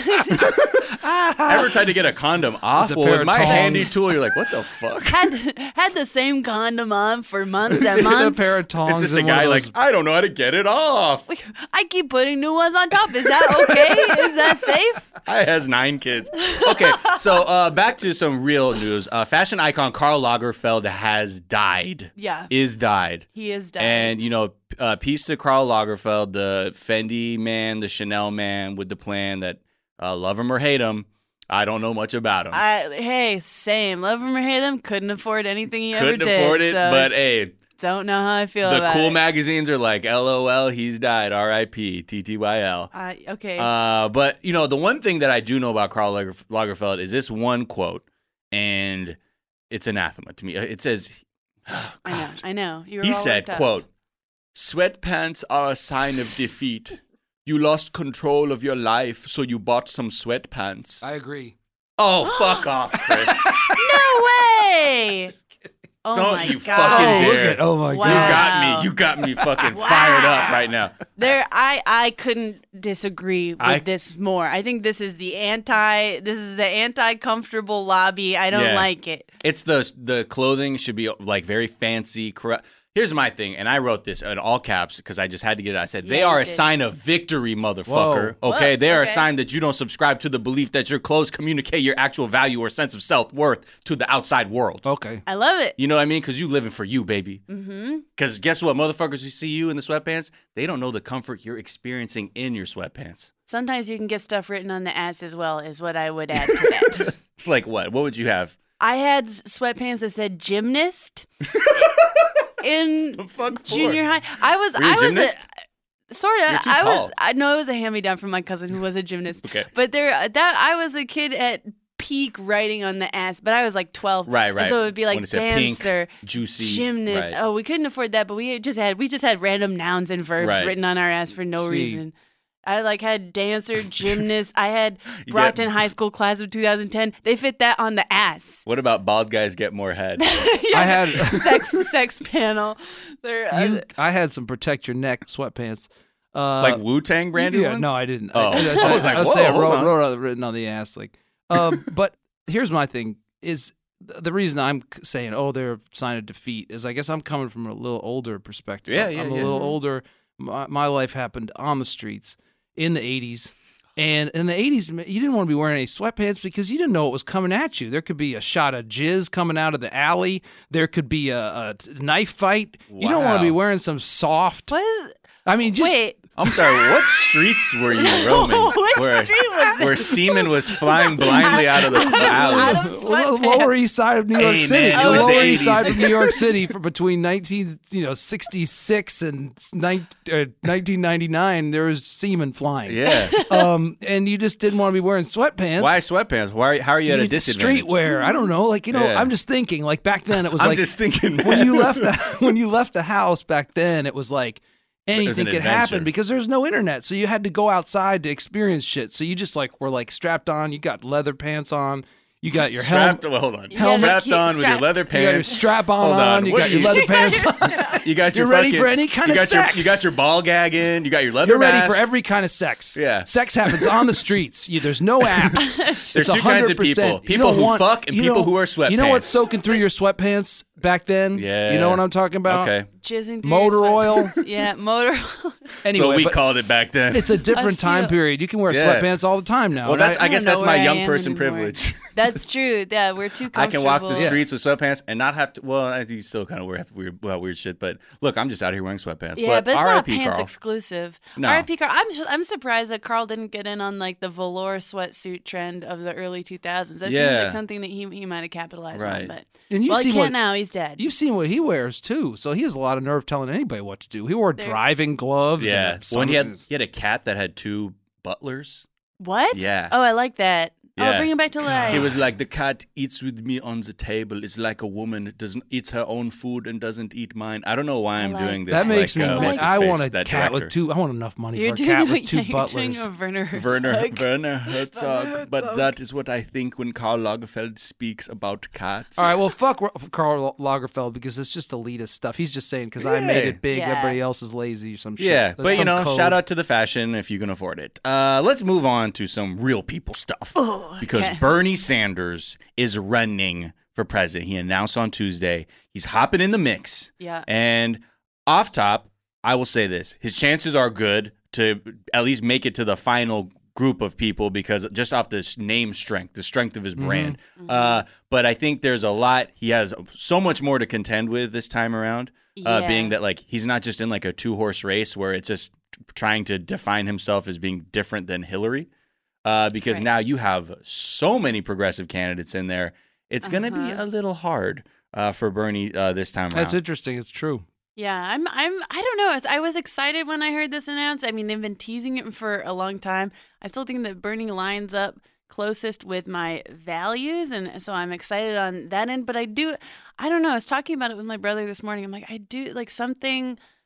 Ever tried to get a condom off? It's a Well, pair with of my tongs. handy tool, you're like, what the fuck? had had the same condom on for months and It's months. a pair of tongs. It's just a and one guy of like, those- I don't know how to get it off. I keep putting new ones on top. Is that okay? Is that safe? I has nine kids. Okay, so uh, back to some real news. Uh, fashion icon Karl Lagerfeld has died. Yeah. Is died. He is dead. And, you know, uh, peace to Karl Lagerfeld, the Fendi man, the Chanel man with the plan that uh, love him or hate him, I don't know much about him. I, hey, same. Love him or hate him, couldn't afford anything he Couldn't ever did. afford it, so but hey, don't know how I feel the about cool it. magazines are like, LOL, he's died, R I P, T T Y L. Uh, okay. Uh, but, you know, the one thing that I do know about Karl Lager- Lagerfeld is this one quote, and it's anathema to me. It says, oh, I know. God. I know. You were He all said, worked up. quote, sweatpants are a sign of defeat. You lost control of your life, so you bought some sweatpants. I agree. Oh, fuck off, Chris. No way! Oh Don't my you God. fucking Oh, dare. look at- oh my You God. got me. You got me fucking fired up right now. There, I, I couldn't disagree with I- this more. I think this is the anti, this is the anti-comfortable lobby. I don't Yeah. like it. It's the the clothing should be like very fancy. Correct. Here's my thing, and I wrote this in all caps because I just had to get it. I said, they Yeah, are you a did. sign of victory, motherfucker. Whoa. Okay? Whoa, They are a okay. sign that you don't subscribe to the belief that your clothes communicate your actual value or sense of self-worth to the outside world. Okay. I love it. You know what I mean? Because you living for you, baby. Mm-hmm. Because guess what? Motherfuckers who see you in the sweatpants, they don't know the comfort you're experiencing in your sweatpants. Sometimes you can get stuff written on the ass as well, is what I would add to that. Like what? What would you have? I had sweatpants that said gymnast in The fuck for? junior high. I was, Were you a I was gymnast? a sort of. You're too I tall. was. I know it was a hand me down from my cousin who was a gymnast. Okay. But there, that I was a kid at peak writing on the ass, but I was like twelve. Right, And right. so it would be like When it said pink, dancer, juicy, gymnast. right. Oh, we couldn't afford that, but we just had we just had random nouns and verbs Right. written on our ass for no See. reason. I like had dancer, gymnast. I had You Brockton get- High School class of two thousand ten. They fit that on the ass. What about bald guys get more head? I had sex sex panel. They're, uh, you. I had some protect your neck sweatpants. Uh, Like Wu-Tang branded yeah, ones? No, I didn't. Oh. I, I, I was like, I was whoa, saying, hold wrote, on. wrote it written on the ass. Like, um, but here's my thing: is th- the reason I'm c- saying, oh, they're a sign of defeat, is I guess I'm coming from a little older perspective. Yeah, I'm yeah, a yeah. little older. My, my life happened on the streets in the eighties. And in the eighties, you didn't want to be wearing any sweatpants because you didn't know what was coming at you. There could be a shot of jizz coming out of the alley. There could be a, a knife fight. You don't want to be Wow. wearing some soft. what is, I mean, just wait. I'm sorry, what streets were you roaming? Which where, street was where semen was flying blindly out of the Out alley? of Well, the sweatpants. Lower East Side of New York Hey, City. man, it was the the Lower East eighties. Side of New York City for between nineteen, you know, sixty-six and nine, uh, nineteen ninety-nine. There was semen flying. Yeah. Um, and you just didn't want to be wearing sweatpants. Why sweatpants? Why? How are you at a You- disadvantage? Streetwear. I don't know. Like you know, Yeah. I'm just thinking. Like back then, it was I'm like just thinking, when man. you left the when you left the house back then, it was like anything was an could adventure. happen because there was no internet, so you had to go outside to experience shit. So you just like were like strapped on. You got leather pants on. You got your helmet. strapped. Well, hold on. You gotta strapped keep on with your strapped. leather You got your pants. strap on Hold on. You What got are your you- leather pants on. You got your You're ready fucking- for any kind you of got your- sex. you got your ball gag in. You got your leather You're ready mask. for every kind of sex. Yeah. Sex happens on the streets. You, there's no apps. There's It's two kinds of one hundred percent. people. You People don't who want- fuck and you people don't- who wear You know what's sweatpants. soaking through your sweatpants back then? Yeah. You know what I'm talking about? Okay. Jizzing through Motor your oil. sweatpants. Yeah, motor oil. That's Anyway, what we but called it back then. it's a different I time feel- period. You can wear Yeah. sweatpants all the time now. well, And that's. I, I guess don't that's know my where I young am person anymore. privilege. That's true. Yeah, we're too comfortable. I can walk the Yeah. streets with sweatpants and not have to. Well, as you still kind of wear weird, well, weird shit. But look, I'm just out here wearing sweatpants. Yeah, but it's R I not P pants Carl. exclusive. No. R I P Carl. I'm su- I'm surprised that Carl didn't get in on like the velour sweatsuit trend of the early two thousands. That seems Yeah. like something that he he might have capitalized Right. on. But And you've well, he seen can't what- now. He's dead. You've seen what he wears too, so he has a lot of nerve telling anybody what to do. He wore There- driving gloves. Yeah. and When he had some- he had a cat that had two butlers. What? Yeah. Oh, I like that. Yeah. Oh, bring it back to life. He was like, the cat eats with me on the table. It's like a woman. It doesn't eats her own food and doesn't eat mine. I don't know why I'm like doing this. that makes like, me. uh, like, what's his I face, want a that cat with director. two. I want enough money You're for a doing cat a- with two yeah, you're butlers. doing a Werner Herzog. Werner, Werner Herzog, Werner but Herzog. that is what I think when Karl Lagerfeld speaks about cats. All right, well, fuck Ro- Karl Lagerfeld because it's just elitist stuff. He's just saying because I made Yeah. it big, Yeah. everybody else is lazy or some shit. Yeah, That's but you some know, code. shout out to the fashion if you can afford it. Uh, let's move on to some real people stuff because okay. Bernie Sanders is running for president. He announced on Tuesday he's hopping in the mix. Yeah. And off top, I will say this: his chances are good to at least make it to the final group of people because just off the name strength, the strength of his brand. Uh, but I think there's a lot. He has so much more to contend with this time around. Uh, Yeah. being that like he's not just in like a two horse race where it's just trying to define himself as being different than Hillary. Uh, because Right. now you have so many progressive candidates in there. It's going to be Uh-huh. a little hard uh, for Bernie uh, this time around. That's interesting. It's true. Yeah, I'm. I'm. I don't know. It's- I was excited when I heard this announced. I mean, they've been teasing it for a long time. I still think that Bernie lines up closest with my values, and so I'm excited on that end. But I do. I don't know. I was talking about it with my brother this morning. I'm like, I do like something.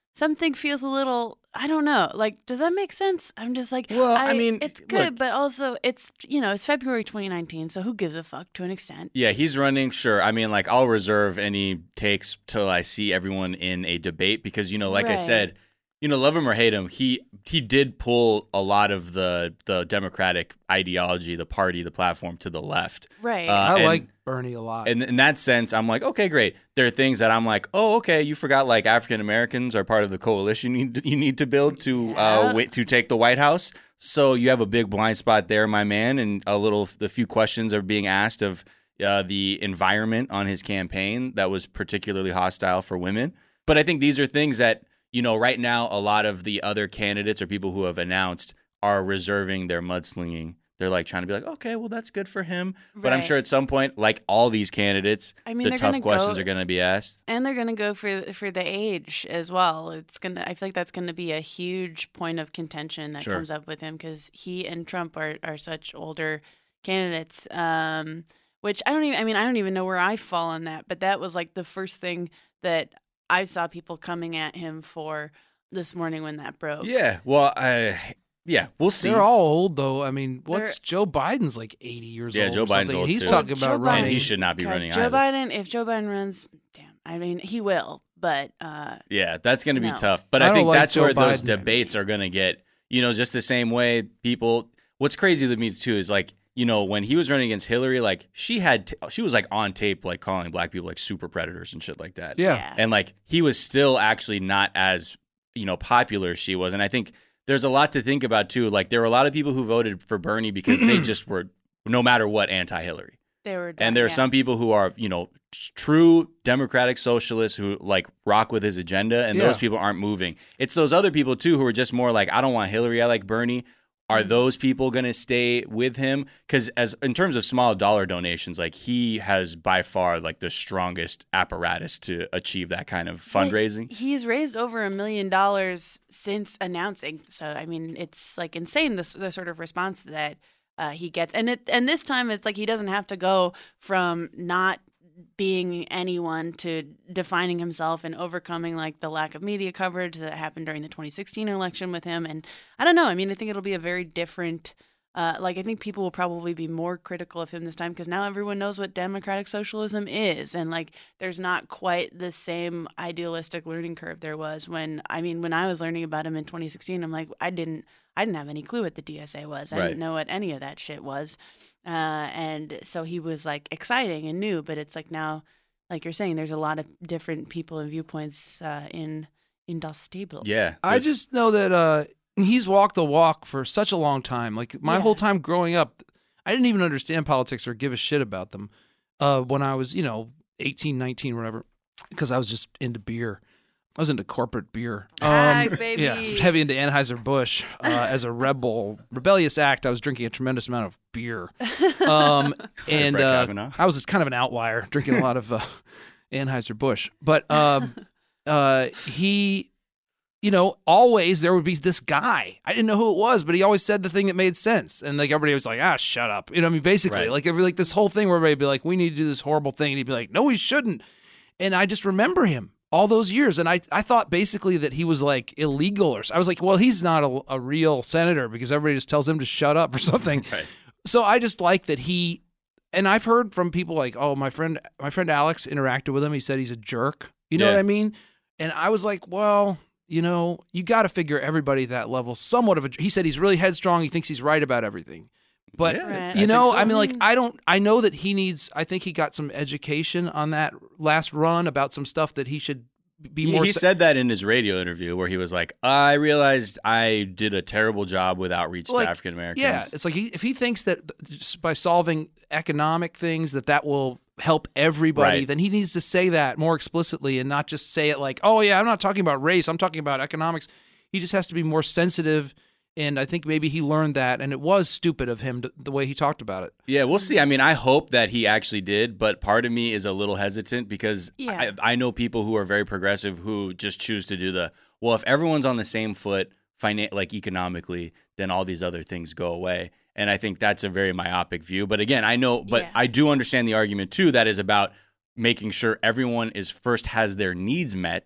something feels a little, I don't know. Like, does that make sense? I'm just like, Well, I mean, it's good, look- but also it's, you know, it's February twenty nineteen, so who gives a fuck to an extent? Yeah, he's running. Sure. I mean, like, I'll reserve any takes till I see everyone in a debate because, you know, like I Right. said, you know, love him or hate him, he he did pull a lot of the the Democratic ideology, the party, the platform to the left. Right. Uh, I and- like Bernie a lot. And in that sense, I'm like, okay, great. There are things that I'm like, oh, okay, you forgot like African Americans are part of the coalition you need, you need to build to uh, Yeah. wait to take the White House. So you have a big blind spot there, my man, and a little the few questions are being asked of uh, the environment on his campaign that was particularly hostile for women. But I think these are things that, you know, right now a lot of the other candidates or people who have announced are reserving their mudslinging. They're like trying to be like, okay, well, that's good for him. But I'm Right. sure at some point, like all these candidates, I mean, the they're tough gonna questions go- are going to be asked. And they're gonna go for for the age as well. It's gonna. I feel like that's gonna be a huge point of contention that Sure. comes up with him because he and Trump are are such older candidates. Um, which I don't even. I mean, I don't even know where I fall on that. But that was like the first thing that I saw people coming at him for this morning when that broke. Yeah. Well, I yeah, we'll see. They're all old though. I mean, what's They're- Joe Biden's like eighty years Yeah, old. Joe or Biden's something, old, and He's too. talking Joe about Biden- running. And he should not be God, running Joe either. Biden. If Joe Biden runs, damn. I mean, he will. But uh, Yeah, that's going to be No. tough. But I I, don't think like that's Joe where those Biden. debates are going to get, you know, just the same way people. What's crazy to me too is like, you know, when he was running against Hillary, like she had, t- she was like on tape, like calling black people like super predators and shit like that. Yeah. yeah. And like he was still actually not as, you know, popular as she was. And I think there's a lot to think about too. Like there were a lot of people who voted for Bernie because they just were, no matter what, anti-Hillary. they were. Done, And there are yeah. some people who are, you know, t- true democratic socialists who like rock with his agenda, and Yeah. those people aren't moving. It's those other people too who are just more like, I don't want Hillary, I like Bernie. Are those people going to stay with him? Because as in terms of small dollar donations, like he has by far like the strongest apparatus to achieve that kind of Well, fundraising. He's raised over a million dollars since announcing. So I mean, it's like insane the the sort of response that uh, he gets, and it and this time it's like he doesn't have to go from not being anyone to defining himself and overcoming like the lack of media coverage that happened during the twenty sixteen election with him. And I don't know. I mean, I think it'll be a very different. Uh, like I think people will probably be more critical of him this time because now everyone knows what democratic socialism is, and like there's not quite the same idealistic learning curve there was when I mean when I was learning about him in twenty sixteen. I'm like I didn't I didn't have any clue what the D S A was. I Right. didn't know what any of that shit was, uh, and so he was like exciting and new. But it's like now, like you're saying, there's a lot of different people and viewpoints uh, in in Das Stable. Yeah. I just know that uh, he's walked the walk for such a long time. Like my Yeah. whole time growing up, I didn't even understand politics or give a shit about them uh, when I was, you know, eighteen, nineteen, whatever, because I was just into beer. I was into corporate beer. Hi, Um, baby. Yeah, I was heavy into Anheuser-Busch. Uh, as a rebel, rebellious act, I was drinking a tremendous amount of beer. Um, and Brett uh, Kavanaugh. I was kind of an outlier, drinking a lot of uh, Anheuser-Busch. But um, uh, he, you know, always there would be this guy. I didn't know who it was, but he always said the thing that made sense. And like everybody was like, ah, shut up. You know what I mean? Basically, Right. like every like this whole thing where everybody would be like, we need to do this horrible thing. And he'd be like, no, we shouldn't. And I just remember him all those years. And I, I thought basically that he was like illegal or so. I was like, well, he's not a, a real senator because everybody just tells him to shut up or something. Right. So I just like that he, and I've heard from people like, oh, my friend, my friend Alex interacted with him. He said he's a jerk. You know Yeah. what I mean? And I was like, well, you know, you got to figure everybody at that level somewhat of a. He said he's really headstrong. He thinks he's right about everything. But Yeah, Right. you I know, think so. I mean, like I don't. I know that he needs. I think he got some education on that last run about some stuff that he should be He, more. he se- said that in his radio interview where he was like, I realized I did a terrible job with outreach Like, to African Americans. Yeah, it's like he, if he thinks that just by solving economic things that that will help everybody, Right. then he needs to say that more explicitly and not just say it like, "Oh yeah, I'm not talking about race. I'm talking about economics." He just has to be more sensitive, and I think maybe he learned that, and it was stupid of him to, the way he talked about it. Yeah, we'll see. I mean, I hope that he actually did, but part of me is a little hesitant because Yeah. I, I know people who are very progressive who just choose to do the, well, if everyone's on the same foot, finan- like economically, then all these other things go away. And I think that's a very myopic view. But again, I know, but Yeah. I do understand the argument too that is about making sure everyone is first has their needs met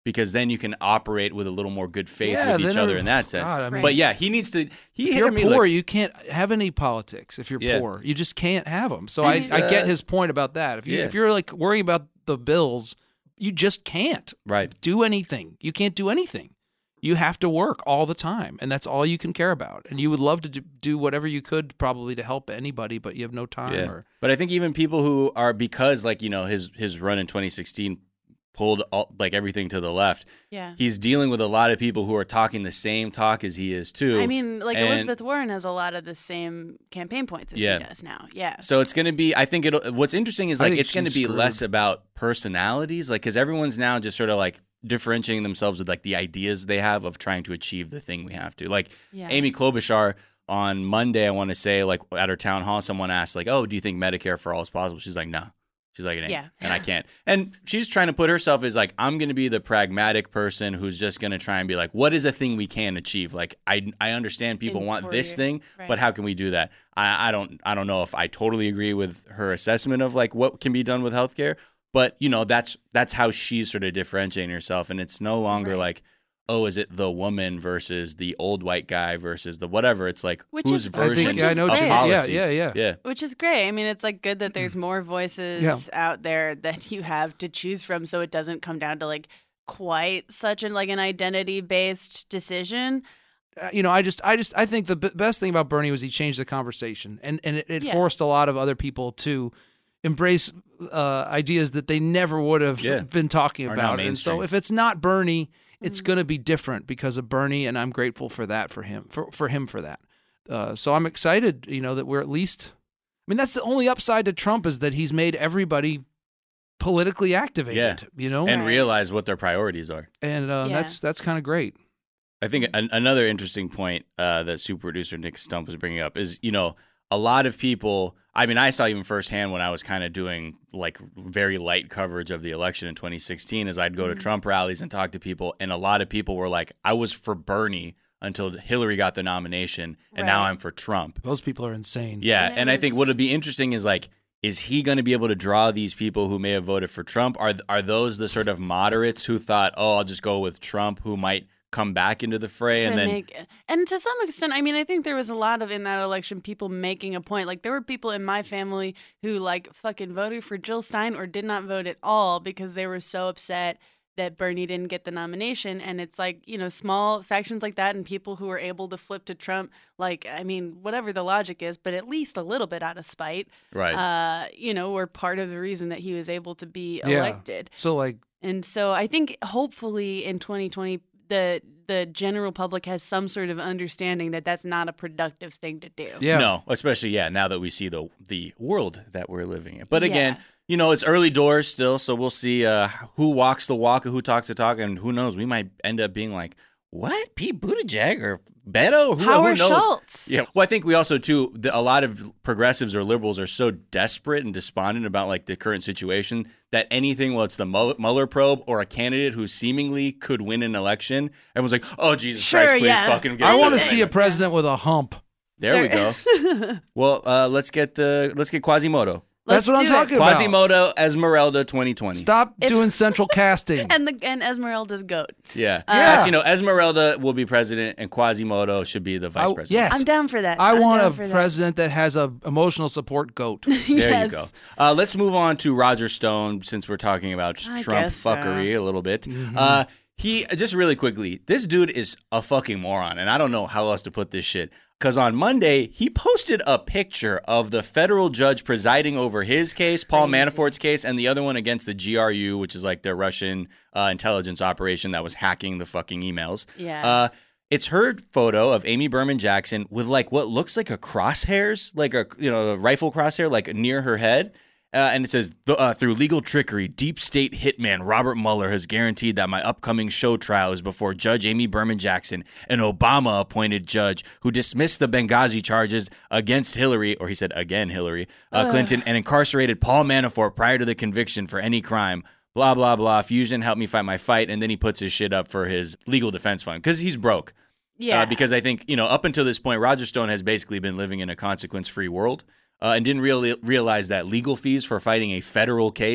because then you can operate with a little more good faith Yeah, with each then other every- in that sense. God, I mean- but yeah, he needs to. He If you're I mean, poor, look, you can't have any politics. If you're Yeah. poor, you just can't have them. So I, He's, I get uh, his point about that. If you yeah. if you're like worrying about the bills, you just can't right. do anything. You can't do anything. You have to work all the time, and that's all you can care about. And you would love to do- do whatever you could probably to help anybody, but you have no time. Yeah. Or But I think even people who are, because like, you know, his his run in twenty sixteen pulled all, like everything to the left. Yeah. He's dealing with a lot of people who are talking the same talk as he is too. I mean, like And- Elizabeth Warren has a lot of the same campaign points as Yeah. he does now. Yeah. So it's going to be, I think it'll, what's interesting is I like, think it's going to she's be screwed. less about personalities, like, because everyone's now just sort of like differentiating themselves with like the ideas they have of trying to achieve the thing we have to. Like Yeah. Amy Klobuchar on Monday, I want to say, like at her town hall, someone asked, like, oh, do you think Medicare for all is possible? She's like, no. She's like, it ain't. Yeah. And I can't. And she's trying to put herself as like, I'm going to be the pragmatic person who's just going to try and be like, what is a thing we can achieve? Like, I I understand people In want four this years. thing, Right. but how can we do that? I, I don't I don't know if I totally agree with her assessment of like what can be done with healthcare, but you know, that's that's how she's sort of differentiating herself. And it's no longer Right. like, oh, is it the woman versus the old white guy versus the whatever? It's like Which whose is- I version think I is know. of what you- great. policy. Yeah, yeah, yeah. Yeah. Which is great. I mean, it's like good that there's more voices Yeah. out there that you have to choose from, so it doesn't come down to like quite such an like an identity based decision. Uh, you know, I just, I just, I think the b- best thing about Bernie was he changed the conversation, and and it, it Yeah. forced a lot of other people to embrace uh, ideas that they never would have Yeah. been talking Are now about. And so, mainstream. if it's not Bernie, it's Mm-hmm. going to be different because of Bernie, and I'm grateful for that for him, for for him for that. Uh, so I'm excited, you know, that we're at least. I mean, that's the only upside to Trump is that he's made everybody politically activated. Yeah. You know, And realize what their priorities are. and uh, Yeah. that's that's kind of great. I think an, another interesting point uh, that super producer Nick Stump was bringing up is, you know, a lot of people, I mean, I saw even firsthand when I was kind of doing like very light coverage of the election in twenty sixteen as I'd go to Trump rallies and talk to people. And a lot of people were like, I was for Bernie until Hillary got the nomination. And now Right. I'm for Trump. Those people are insane. Yeah. And And, it I think was- what'll be interesting is like, is he going to be able to draw these people who may have voted for Trump? Are are those the sort of moderates who thought, oh, I'll just go with Trump, who might come back into the fray to and then make, and to some extent, I mean, I think there was a lot of in that election people making a point. Like there were people in my family who like fucking voted for Jill Stein or did not vote at all because they were so upset that Bernie didn't get the nomination. And it's like, you know, small factions like that and people who are able to flip to Trump, like, I mean, whatever the logic is, but at least a little bit out of spite, right. uh, you know, were part of the reason that he was able to be Yeah. elected. So like, And so I think hopefully in twenty twenty, the the general public has some sort of understanding that that's not a productive thing to do. yeah. No, especially yeah, now that we see the the world that we're living in. But Yeah. again, you know, it's early doors still, so we'll see uh, who walks the walk and who talks the talk, and who knows, we might end up being like, what, Pete Buttigieg or Beto? Who, Howard who knows? Schultz. Yeah. Well, I think we also too the, a lot of progressives or liberals are so desperate and despondent about like the current situation that anything, well, it's the Mueller, Mueller probe or a candidate who seemingly could win an election, everyone's like, oh Jesus Sure, Christ, please yeah. fucking get I us want to out of see here. a president with a hump. There we go. Well, uh, let's get the let's get Quasimodo. That's Let's what I'm do it. talking about. Quasimodo Esmeralda twenty twenty. Stop If- doing central casting. And the and Esmeralda's goat. Yeah. Yeah. Actually, no, Esmeralda will be president and Quasimodo should be the vice I- president. yes. I'm down for that. I I'm want down a for that. president that. has a emotional support goat. There Yes. you go. Uh, let's move on to Roger Stone since we're talking about I Trump guess so. fuckery a little bit. Uh, he just really quickly, this dude is a fucking moron, and I don't know how else to put this shit. Because on Monday, he posted a picture of the federal judge presiding over his case, Paul Manafort's case, and the other one against the G R U, which is like their Russian uh, intelligence operation that was hacking the fucking emails. Yeah. Uh, it's her photo of Amy Berman Jackson with like what looks like a crosshairs, like a you know a rifle crosshair, like near her head. Uh, and it says, uh, through legal trickery, deep state hitman Robert Mueller has guaranteed that my upcoming show trial is before Judge Amy Berman Jackson, an Obama-appointed judge who dismissed the Benghazi charges against Hillary, or he said again Hillary, uh, Clinton, and incarcerated Paul Manafort prior to the conviction for any crime. Blah, blah, blah. Fusion helped me fight my fight. And then he puts his shit up for his legal defense fund because he's broke. Yeah. Uh, because I think, you know, up until this point, Roger Stone has basically been living in a consequence-free world uh, and didn't really realize that legal fees for fighting a federal case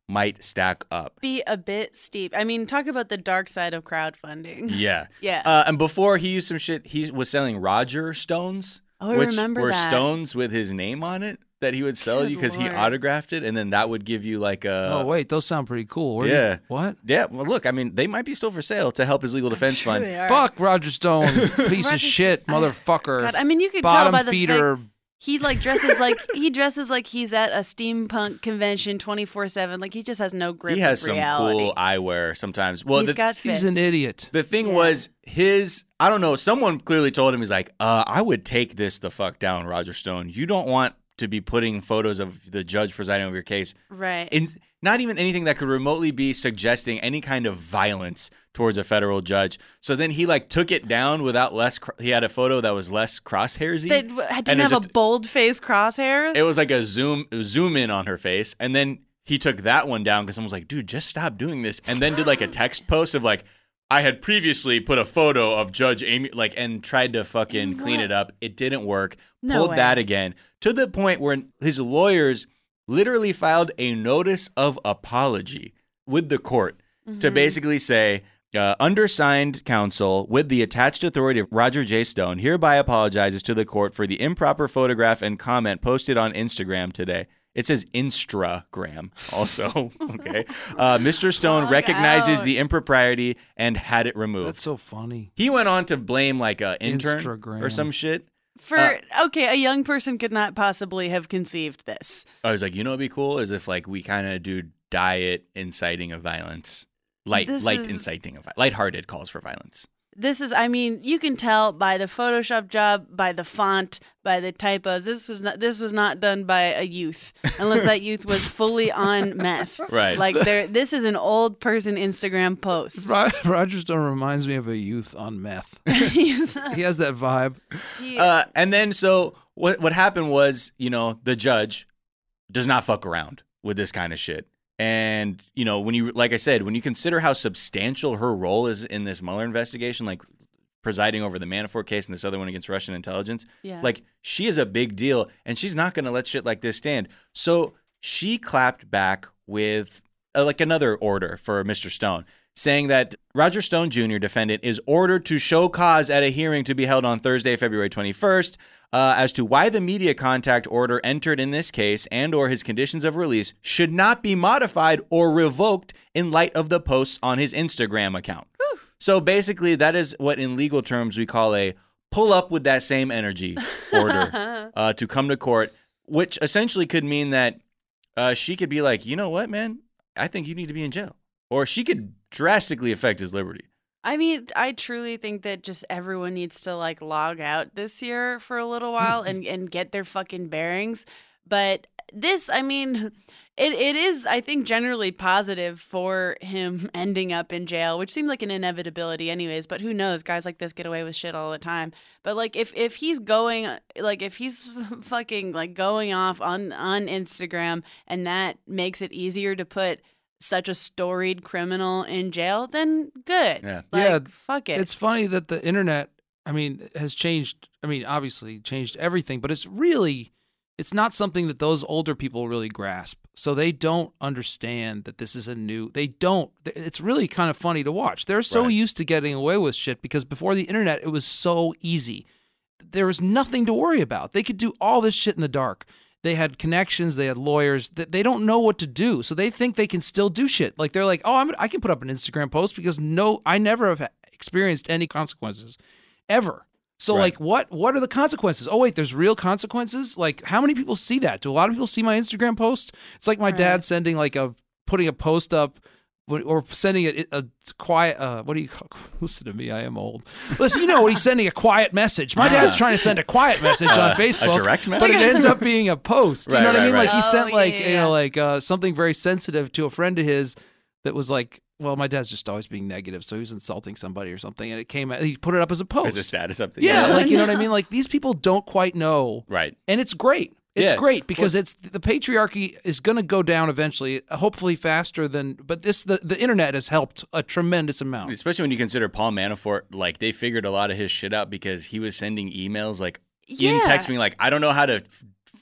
might stack up. Be a bit steep. I mean, talk about the dark side of crowdfunding. Yeah. Yeah. Uh, and before he used some shit, he was selling Roger stones. Oh, I which remember were that. stones with his name on it that he would sell Good you because he Lord. autographed it, and then that would give you like a. oh wait, those sound pretty cool. Where Yeah. did- what? Yeah. Well, look, I mean, they might be still for sale to help his legal defense Sure fund. they are. Fuck Roger Stone, piece Roger of shit, St- motherfucker. God, I mean, you could tell bottom by the feeder. fact he like dresses like he dresses like he's at a steampunk convention twenty-four seven. Like he just has no grip He has of some reality. cool eyewear sometimes. Well, He's the, got fits. He's an idiot. the thing Yeah. was his. I don't know. Someone clearly told him, he's like, uh, I would take this the fuck down, Roger Stone. You don't want to be putting photos of the judge presiding over your case. Right. In not even anything that could remotely be suggesting any kind of violence towards a federal judge. So then he like took it down without less. Cr- he had a photo that was less crosshairsy. They And didn't it was have just- a bold face crosshair. It was like a zoom zoom in on her face, and then he took that one down because someone was like, "Dude, just stop doing this," and then did like a text post of like, "I had previously put a photo of Judge Amy," like, and tried to fucking clean it up. It didn't work. No Pulled way. that again to the point where his lawyers literally filed a notice of apology with the court to basically say. Uh, undersigned counsel, with the attached authority of Roger J. Stone, hereby apologizes to the court for the improper photograph and comment posted on Instagram today. It says Instagram also. Okay. Uh, Mister Stone Log recognizes out. the impropriety and had it removed. That's so funny. He went on to blame like a intern Instagram. or some shit. For Uh, okay, a young person could not possibly have conceived this. I was like, you know what'd be cool is if like we kind of do diet inciting of violence. Light, This light is- inciting of lighthearted calls for violence. This is, I mean, you can tell by the Photoshop job, by the font, by the typos. This was not. This was not done by a youth, unless that youth was fully on meth. Right. Like there, this is an old person Instagram post. Ro- Roger Stone reminds me of a youth on meth. He's- He has that vibe. he- Uh, and then so what what happened was, you know, the judge does not fuck around with this kind of shit. And, you know, when you, like I said, when you consider how substantial her role is in this Mueller investigation, like presiding over the Manafort case and this other one against Russian intelligence, Yeah. like she is a big deal and she's not going to let shit like this stand. So she clapped back with uh, like another order for Mister Stone, saying that Roger Stone Junior, defendant, is ordered to show cause at a hearing to be held on Thursday, February twenty-first, uh, as to why the media contact order entered in this case and or his conditions of release should not be modified or revoked in light of the posts on his Instagram account. So basically, that is what in legal terms we call a pull up with that same energy order uh, to come to court, which essentially could mean that uh, she could be like, you know what, man, I think you need to be in jail. Or she could drastically affect his liberty. I mean, I truly think that just everyone needs to like log out this year for a little while and, and get their fucking bearings. But this, I mean, it, it is, I think, generally positive for him ending up in jail, which seemed like an inevitability anyways. But who knows? Guys like this get away with shit all the time. But like if, if he's going, like if he's fucking like going off on, on Instagram and that makes it easier to put such a storied criminal in jail, then good. Yeah. Like, Yeah, fuck it. It's funny that the internet, I mean, has changed. I mean, obviously changed everything, but it's really, it's not something that those older people really grasp. So they don't understand that this is a new, they don't, it's really kind of funny to watch. They're so Right. used to getting away with shit because before the internet, it was so easy. There was nothing to worry about. They could do all this shit in the dark. They had connections. They had lawyers. That they don't know what to do, so they think they can still do shit. Like they're like, "Oh, I'm, I can put up an Instagram post because no, I never have experienced any consequences, ever." So Right. like, what what are the consequences? Oh wait, there's real consequences. Like, how many people see that? Do a lot of people see my Instagram post? It's like my dad sending like a putting a post up. Or sending a, a quiet, uh, what do you call, listen to me, I am old. Listen, you know what, he's sending a quiet message. My dad's trying to send a quiet message Uh, on a Facebook. direct But message? it ends up being a post. You Right, know what I right, mean? right. Like he Oh, sent like, yeah, you yeah. know, like uh, something very sensitive to a friend of his that was like, well, my dad's just always being negative. So he was insulting somebody or something. And it came out, he put it up as a post. As a status update. Yeah, like, you know what I mean? Like these people don't quite know. Right. And it's great. It's Yeah. great because it's the patriarchy is going to go down eventually, hopefully faster than. But this the, the internet has helped a tremendous amount. Especially when you consider Paul Manafort, like they figured a lot of his shit out because he was sending emails like Yeah. in text being like, I don't know how to f-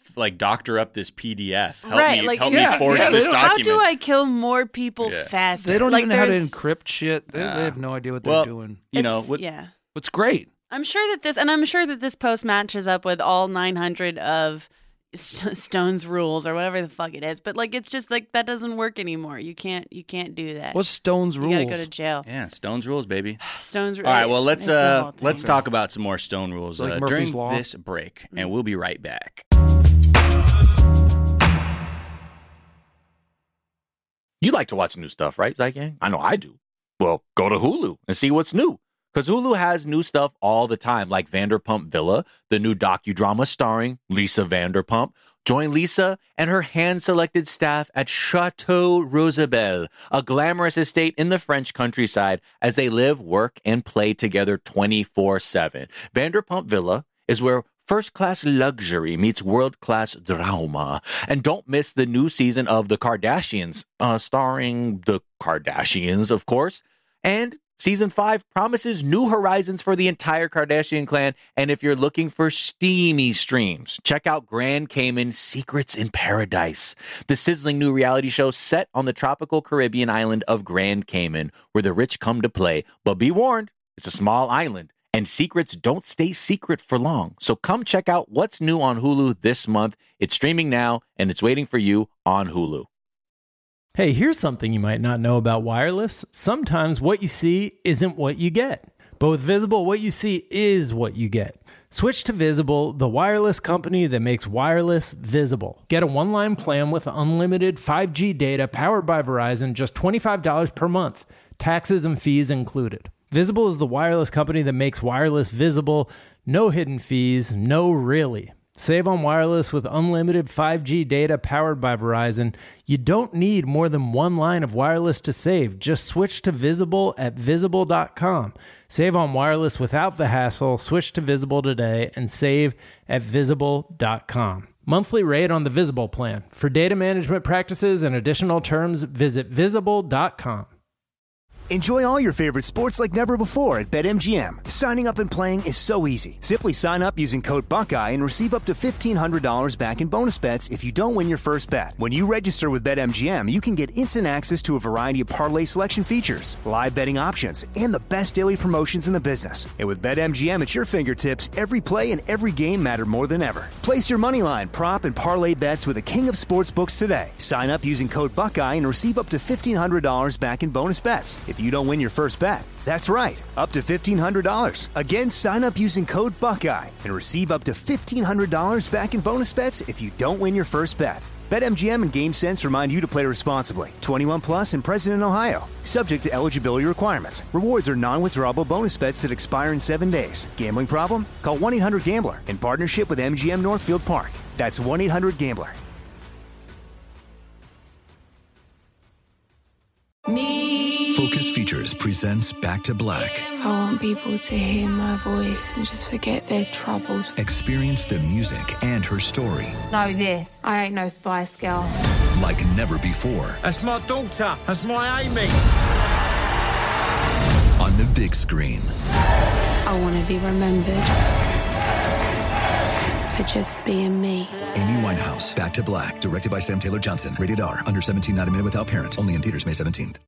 like doctor up this P D F. Help right, me, like help yeah, me forge yeah, this they don't- how document. do I kill more people Yeah. faster? They don't like, even know how to there's- encrypt shit. They, they have no idea what well, they're doing. You know, it's- what, yeah. What's great. I'm sure that this, and I'm sure that this post matches up with all nine hundred of St- Stone's rules or whatever the fuck it is. But like, it's just like that doesn't work anymore. You can't, you can't do that. What's Stone's you rules? gotta go to jail. yeah, Stone's rules, baby. Stone's. All right, well let's it's a uh whole thing. let's talk about some more Stone rules Like uh, Murphy's during Law? this break, and we'll be right back. You like to watch new stuff, right, Zygang? I know I do. Well, go to Hulu and see what's new. Because Hulu has new stuff all the time, like Vanderpump Villa, the new docudrama starring Lisa Vanderpump. Join Lisa and her hand-selected staff at Chateau Rosabelle, a glamorous estate in the French countryside, as they live, work, and play together twenty-four seven. Vanderpump Villa is where first-class luxury meets world-class drama. And don't miss the new season of The Kardashians, uh, starring the Kardashians, of course. And Season five promises new horizons for the entire Kardashian clan, and if you're looking for steamy streams, check out Grand Cayman Secrets in Paradise, the sizzling new reality show set on the tropical Caribbean island of Grand Cayman, where the rich come to play. But be warned, it's a small island, and secrets don't stay secret for long. So come check out what's new on Hulu this month. It's streaming now, and it's waiting for you on Hulu. Hey, here's something you might not know about wireless. Sometimes what you see isn't what you get. But with Visible, what you see is what you get. Switch to Visible, the wireless company that makes wireless visible. Get a one-line plan with unlimited five G data powered by Verizon, just twenty-five dollars per month. Taxes and fees included. Visible is the wireless company that makes wireless visible. No hidden fees, no really. Save on wireless with unlimited five G data powered by Verizon. You don't need more than one line of wireless to save. Just switch to Visible at visible dot com. Save on wireless without the hassle. Switch to Visible today and save at visible dot com. Monthly rate on the Visible plan. For data management practices and additional terms, visit visible dot com. Enjoy all your favorite sports like never before at BetMGM. Signing up and playing is so easy. Simply sign up using code Buckeye and receive up to fifteen hundred dollars back in bonus bets if you don't win your first bet. When you register with BetMGM, you can get instant access to a variety of parlay selection features, live betting options, and the best daily promotions in the business. And with BetMGM at your fingertips, every play and every game matter more than ever. Place your moneyline, prop, and parlay bets with the king of sportsbooks today. Sign up using code Buckeye and receive up to fifteen hundred dollars back in bonus bets if you don't win your first bet. That's right, up to fifteen hundred dollars. Again, sign up using code Buckeye and receive up to fifteen hundred dollars back in bonus bets if you don't win your first bet. BetMGM and GameSense remind you to play responsibly. twenty-one plus and present in Ohio. Subject to eligibility requirements. Rewards are non-withdrawable bonus bets that expire in seven days. Gambling problem? Call one eight hundred gambler in partnership with M G M Northfield Park. That's one eight hundred gambler. Me. Focus Features presents Back to Black. I want people to hear my voice and just forget their troubles. Experience the music and her story Know this. I ain't no Spice Girl. like never before That's my daughter. That's my Amy. on the big screen. I want to be remembered for just being me. Amy Winehouse, Back to Black, directed by Sam Taylor Johnson. Rated R, under seventeen, not a minute without parent. Only in theaters May seventeenth.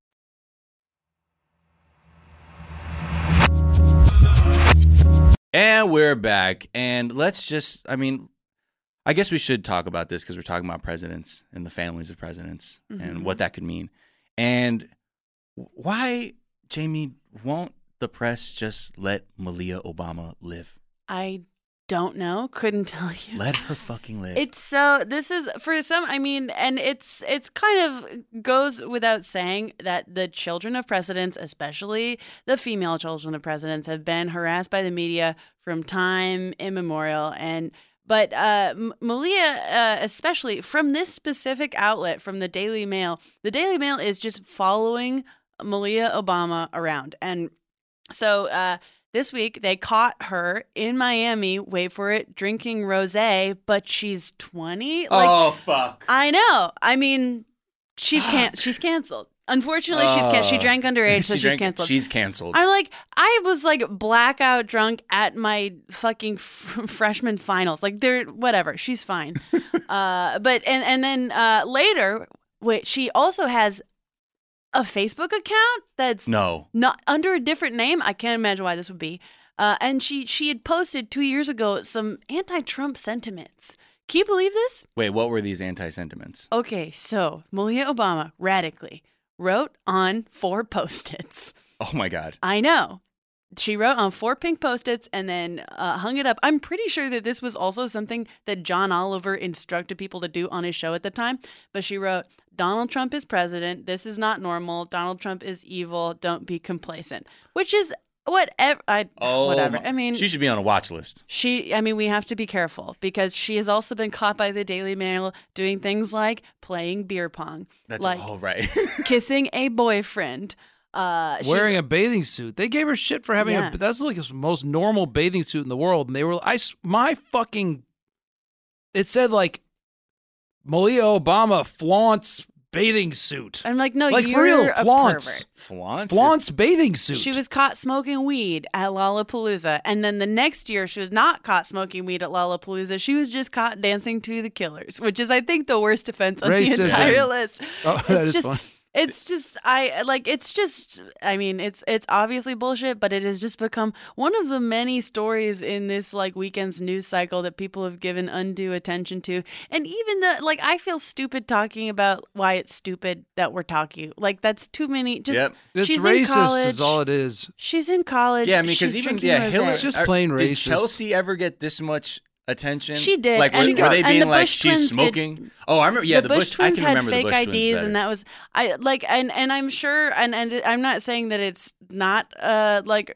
And we're back. And let's just, I mean, I guess we should talk about this because we're talking about presidents and the families of presidents Mm-hmm. and what that could mean. And why, Jamie, won't the press just let Malia Obama live? I don't know. Couldn't tell you. Let her fucking live. It's so, this is for some, I mean, and it's it's kind of goes without saying that the children of presidents, especially the female children of presidents, have been harassed by the media from time immemorial. And but uh, M- Malia, uh, especially from this specific outlet, from the Daily Mail, the Daily Mail is just following Malia Obama around. And so uh this week, they caught her in Miami, wait for it, drinking rosé, but she's twenty. Like, oh, fuck. I know. I mean, she's can- she's canceled. Unfortunately, she's can- she drank underage, so She she's drank- canceled. She's canceled. I'm like, I was like blackout drunk at my fucking f- freshman finals. Like, they're whatever. She's fine. uh, but and and then uh, later, wait, she also has a Facebook account that's no. not under a different name. I can't imagine why this would be. Uh, and she she had posted two years ago some anti-Trump sentiments. Can you believe this? Wait, what were these anti-sentiments? Okay, so Malia Obama radically wrote on four Post-its. Oh my God. I know. She wrote on four pink Post-its and then uh, hung it up. I'm pretty sure that this was also something that John Oliver instructed people to do on his show at the time. But she wrote, Donald Trump is president. This is not normal. Donald Trump is evil. Don't be complacent. Which is whatever. I, Oh, whatever. my- I mean, she should be on a watch list. She, I mean, we have to be careful because she has also been caught by the Daily Mail doing things like playing beer pong, That's like all right. kissing a boyfriend, uh, she's- Wearing a bathing suit. They gave her shit for having Yeah. a. That's like the most normal bathing suit in the world. And they were, I, s- my fucking. It said like, Malia Obama flaunts bathing suit. I'm like, no, like you're for real, a flaunts. pervert. Flaunt? Flaunts bathing suit. She was caught smoking weed at Lollapalooza, and then the next year she was not caught smoking weed at Lollapalooza. She was just caught dancing to the Killers, which is, I think, the worst offense on Racism. the entire list. Oh, It's that is just, fun. It's just I like it's just I mean it's it's obviously bullshit, but it has just become one of the many stories in this like weekend's news cycle that people have given undue attention to. And even the like I feel stupid talking about why it's stupid that we're talking. Like that's too many just Yep. It's she's in racist college. is all it is. She's in college. Yeah, I mean, because she's even drinking yeah, rosé. Hillary. It's just are- plain Did racist. Chelsea ever get this much attention? She did, Like, were, and- were they and being the like Bush she's twins did- smoking? Oh, I remember. Yeah, the, Bush. I twins can had remember fake the Bush I twins Ds, better. and that was I like, and and I'm sure, and and I'm not saying that it's not uh like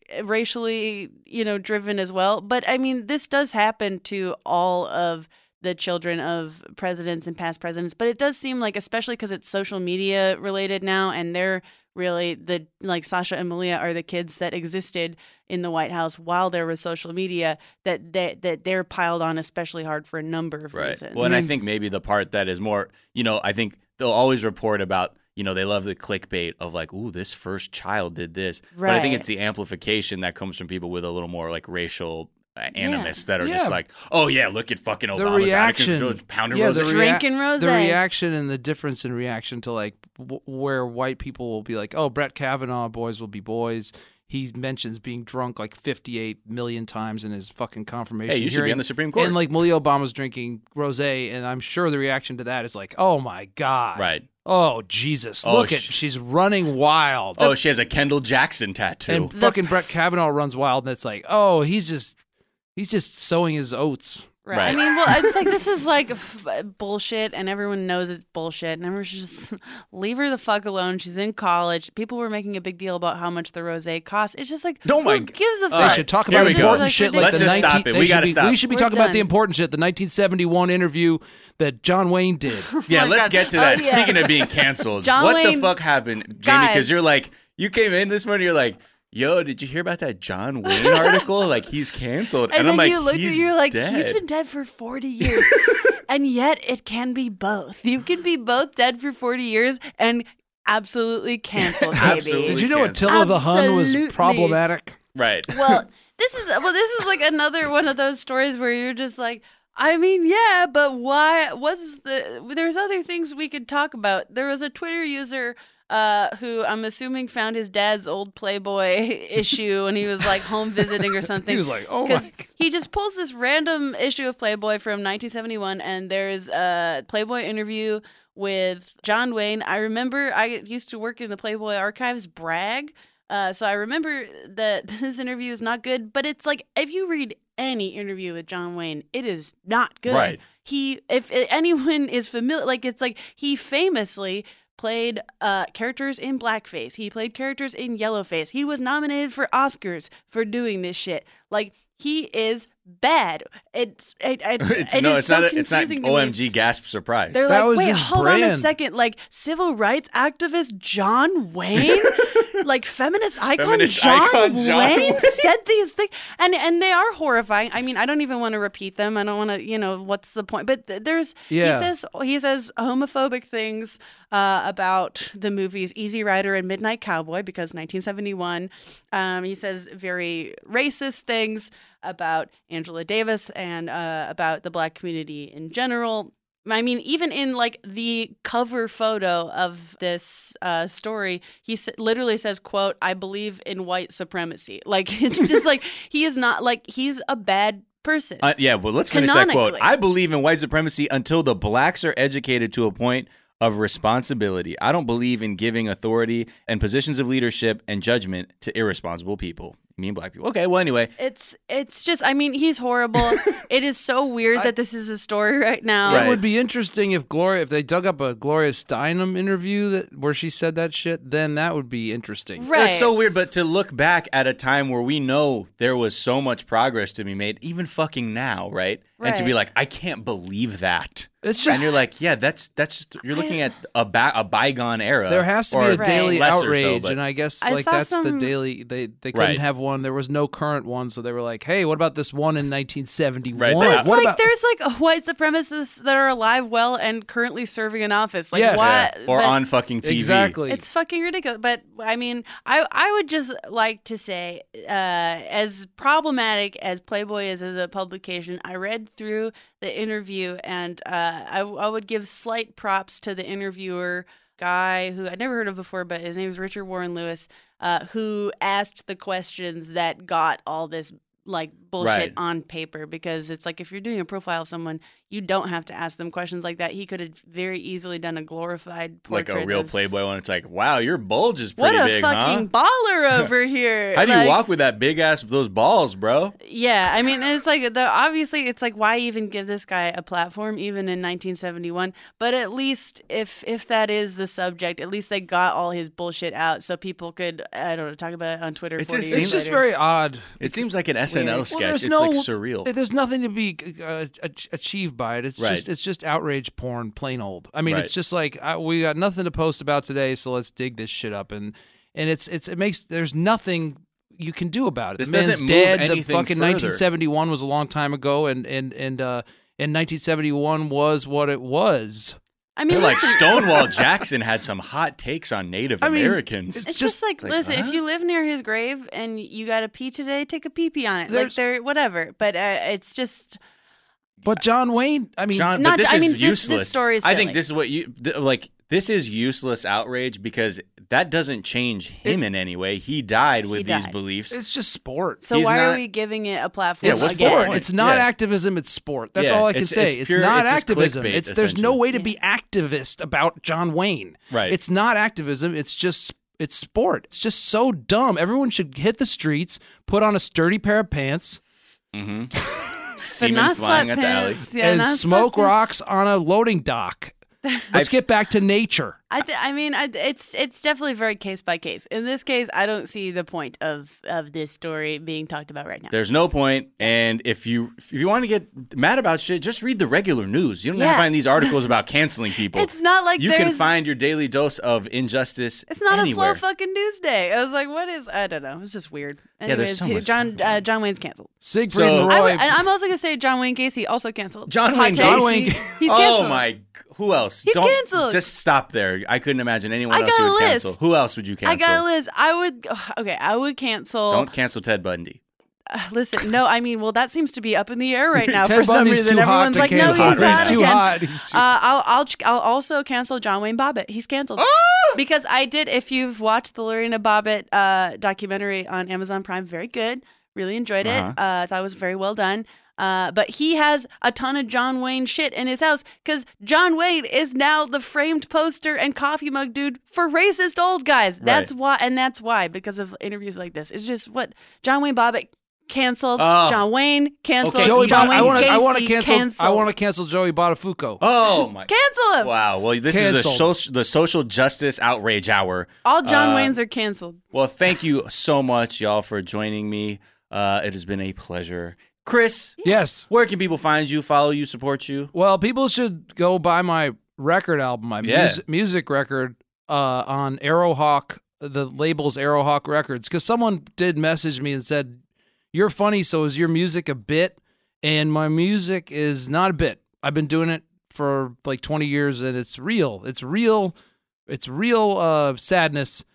racially you know driven as well, but I mean this does happen to all of the children of presidents and past presidents, but it does seem like, especially because it's social media related now, and they're really the like Sasha and Malia are the kids that existed in the White House while there was social media, that they, that they're piled on especially hard for a number of Right. reasons. Well, and I think maybe the part that is more, you know, I think they'll always report about, you know, they love the clickbait of like, ooh, this first child did this. But I think Right. it's the amplification that comes from people with a little more like racial uh, animus that are Yeah. just like, oh yeah, look at fucking Obama's The out of reaction, control, pounding yeah, rose. the rea- Drinking the rosé. reaction and the difference in reaction to like w- where white people will be like, oh, Brett Kavanaugh, boys will be boys. He mentions being drunk like fifty-eight million times in his fucking confirmation Hey, you should be hearing. on the Supreme Court. And like Malia Obama's drinking rosé, and I'm sure the reaction to that is like, oh my god, Right. Oh Jesus, Oh, look at sh- she's running wild. Oh, she has a Kendall Jackson tattoo. and fucking Brett Kavanaugh runs wild, and it's like, oh, he's just he's just sowing his oats. Right. Right. I mean, well, it's like this is like f- bullshit, and everyone knows it's bullshit, and everyone should just leave her the fuck alone. She's in college. People were making a big deal about how much the rosé costs. It's just like, Oh my who g- gives a All fuck? They right, should talk here about we go. important Like, shit like Let's the just nineteen. stop it. they We should gotta be, stop. We should be We're talking about the done. important shit, the nineteen seventy-one interview that John Wayne did. Yeah, my let's God. get to Oh, that. yeah. Speaking of being canceled, John what Wayne- the fuck happened, Jamie? Guys. Because you're like, you came in this morning, you're like, yo, did you hear about that John Wayne article? Like, he's canceled. And, And, then I'm like, you looked he's at you're like, dead. he's been dead for forty years. And yet it can be both. You can be both dead for forty years and absolutely canceled, baby. Absolutely. Did you know canceled. Attila the Hun was Absolutely. problematic? Right. Well, this is well, this is like another one of those stories where you're just like, I mean, yeah, but why? What's the? There's other things we could talk about. There was a Twitter user uh, who I'm assuming found his dad's old Playboy issue, and he was like home visiting or something. He was like, oh my 'Cause he just pulls this random issue of Playboy from nineteen seventy-one, and there's a Playboy interview with John Wayne. I remember I used to work in the Playboy archives, brag. Uh, so I remember that this interview is not good, but it's like if you read any interview with John Wayne, it is not good. Right. He, if anyone is familiar, like it's like he famously played uh, characters in blackface. He played characters in yellowface. He was nominated for Oscars for doing this shit. Like He is bad. It's it, it, it's, it no, is it's so not. A, it's not confusing to O me. M G gasp surprise. They're That like, was wait, his hold on a brand. second. Like civil rights activist John Wayne, like feminist icon Feminist John icon John Wayne Wayne. said these things, and and they are horrifying. I mean, I don't even want to repeat them. I don't want to, you know, what's the point? But th- there's Yeah. he says he says homophobic things uh, about the movies Easy Rider and Midnight Cowboy because nineteen seventy-one. Um, he says very racist things about Angela Davis and uh, about the black community in general. I mean, even in like the cover photo of this uh, story, he s- literally says, quote, "I believe in white supremacy." Like, it's just like, he is not like, he's a bad person. Uh, yeah, well, let's finish that quote. Canonically. I believe in white supremacy until the blacks are educated to a point of responsibility. I don't believe in giving authority and positions of leadership and judgment to irresponsible people. You mean black people. Okay, well, anyway. It's it's just, I mean, he's horrible. It is so weird that this is a story right now. Right. It would be interesting if Gloria, if they dug up a Gloria Steinem interview that where she said that shit, then that would be interesting. Right. It's so weird, but to look back at a time where we know there was so much progress to be made, even fucking now, right? And to be Right. like, I can't believe that. It's just- and you're like, yeah, that's that's you're looking at a ba- a bygone era. There has to or be a daily less or so, outrage, but- and I guess I like saw that's the some- daily. They they couldn't Right. have one. There was no current one, so they were like, "Hey, what about this one in nineteen seventy-one? Right, But that- it's What like about there's like white supremacists that are alive, well, and currently serving in office. Like, Yes. why? or but- on fucking T V. exactly?" It's fucking ridiculous. But I mean, I I would just like to say, uh, as problematic as Playboy is as a publication, I read through the interview, and uh, I I would give slight props to the interviewer guy who I'd never heard of before, but his name is Richard Warren Lewis, uh, who asked the questions that got all this like bullshit Right. on paper, because it's like if you're doing a profile of someone, you don't have to ask them questions like that. He could have very easily done a glorified Like portrait a real of, Playboy one. It's like, wow, your bulge is what pretty a big, huh? fucking baller over here. How do you Like, walk with that big ass those balls, bro? Yeah, I mean, it's like the obviously it's like why even give this guy a platform even in nineteen seventy-one? But at least if if that is the subject, at least they got all his bullshit out so people could I don't know talk about it on Twitter. It forty just years it's just later. very odd. It seems like an S N L weird. sketch. Well, there's it's no like surreal. There's nothing to be uh, ach- achieved by it. It's Right. just it's just outrage porn, plain old. I mean, Right. it's just like I, we got nothing to post about today, so let's dig this shit up, and and it's it's it makes there's nothing you can do about it. This the man's doesn't move dead. The anything fucking further. nineteen seventy-one was a long time ago, and and and uh, and nineteen seventy-one was what it was. I mean, They're like listen, Stonewall Jackson had some hot takes on Native I mean, Americans. It's, It's just, just- like, it's like, listen, huh? if you live near his grave and you got to pee today, take a pee pee on it. Like There's- they're whatever. But uh, it's just But John Wayne, I mean, John, not- but this I is mean, this- this useless. story is I think silly. this is what you th- like. This is useless outrage because that doesn't change him in any way. He died with He these died. beliefs. it's just sport. so He's why are not- we giving it a platform It's what's the again? sport. point? It's not Yeah. activism. It's sport. That's Yeah, all I can it's- say. it's It's, pure- not it's just activism. clickbait, It's there's no essentially. way to be activist about John Wayne. Right. It's not activism. It's just it's sport. It's just so dumb. Everyone should hit the streets, put on a sturdy pair of pants, Mm-hmm. But Semen not flying at the alley. sweatpants. Yeah, and not smoke sweatpants. rocks on a loading dock. Let's get back to nature. I th- I mean, I, it's it's definitely very case by case. In this case, I don't see the point of, of this story being talked about right now. There's no point, and if you if you want to get mad about shit, just read the regular news. You don't have Yeah. to find these articles about canceling people. It's not like you can there's- find your daily dose of injustice. It's not anywhere. a slow fucking news day. I was like, what is? I don't know. It's just weird. Yeah, there's Anyways, so he- much John stuff. uh, John Wayne's canceled. Siegfried So- and I Roy. would, and I'm also gonna say John Wayne Gacy also canceled. John Hot Wayne take. Gacy. John Wayne- He's oh canceled. my! Who else? He's Don't, canceled. Just stop there. I couldn't imagine anyone I else got who a would list. cancel. Who else would you cancel? I got a list. I would. Okay, I would cancel. Don't cancel Ted Bundy. Uh, listen, no, I mean, well, that seems to be up in the air right now Ted for some Bundy's reason. too hot Everyone's to like, no, cancel. he's, He's hot too again. hot. He's too- Uh, I'll, I'll, I'll also cancel John Wayne Bobbitt. He's canceled Ah! because I did. If you've watched the Lorena Bobbitt uh, documentary on Amazon Prime, very good. Really enjoyed it. Uh-huh. Uh, thought it was very well done. Uh, but he has a ton of John Wayne shit in his house because John Wayne is now the framed poster and coffee mug dude for racist old guys. That's Right. why, and that's why because of interviews like this. It's just what John Wayne Bobbitt canceled. Oh. John Wayne canceled. Okay, Joey, John Bada- Wayne I want to. I want to Gacy cancel. I canceled. want to cancel Joey Buttafuoco. Oh my! cancel him. Wow. Well, this is the Canceled. social the social justice outrage hour. All John Uh, Waynes are canceled. Well, thank you so much, y'all, for joining me Uh, it has been a pleasure. Chris, Yes. where can people find you, follow you, support you? Well, people should go buy my record album, my Yeah. music, music record uh, on Arrowhawk. The label's Arrowhawk Records, because someone did message me and said, "You're funny, so is your music a bit?" And my music is not a bit. I've been doing it for like twenty years, and it's real. It's real. It's real uh, sadness.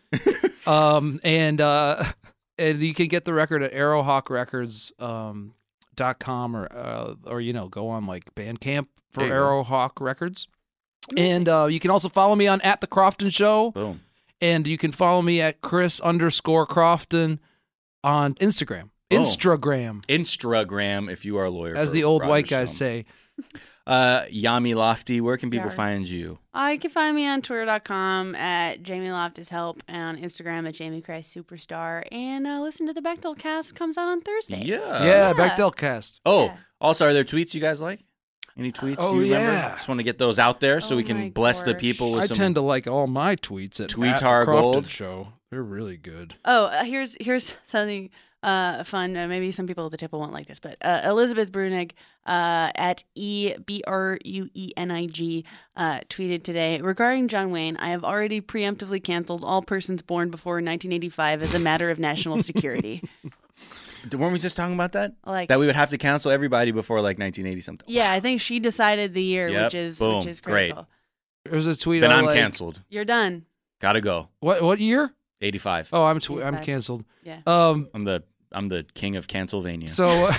um, and uh, and you can get the record at arrowhawk records um, dot com or uh, or you know go on like Bandcamp for There you go. Arrowhawk Records. And uh, you can also follow me on at the Crofton Show. Boom. And you can follow me at Chris underscore Crofton on Instagram. Oh. Instagram, Instagram, if you are a lawyer. as for the old Roger white guys Stone. say. Uh, Yami Lofty, where can people Yar. find you? Uh, you can find me on twitter dot com at Jamie Loftus Help and on Instagram at Jamie Christ Superstar. And uh, listen to the Bechdel cast comes out on Thursdays. Yeah. Yeah, Bechdel cast. Oh, Yeah. also, are there tweets you guys like? Any tweets Oh, you remember? yeah. Just want to get those out there so Oh we can my bless the gosh. people with I some. tend to like all my tweets at, Tweet at the our Crofton gold. Show. They're really good. Oh, uh, here's here's something uh, fun. Uh, maybe some people at the table won't like this, but uh, Elizabeth Brunig uh, at E B R U E N I G uh, tweeted today regarding John Wayne. I have already preemptively canceled all persons born before nineteen eighty-five as a matter of national security. Weren't we just talking about that? Like That we would have to cancel everybody before like nineteen eighty something. Yeah, I think she decided the year, Yep, which is boom, which is great. critical. There's a tweet. Then I I'm like. canceled. You're done. Gotta go. What what year? eighty-five. Oh, I'm tw- I'm eighty-five. canceled. Yeah. Um. I'm the I'm the king of Cancelvania. So.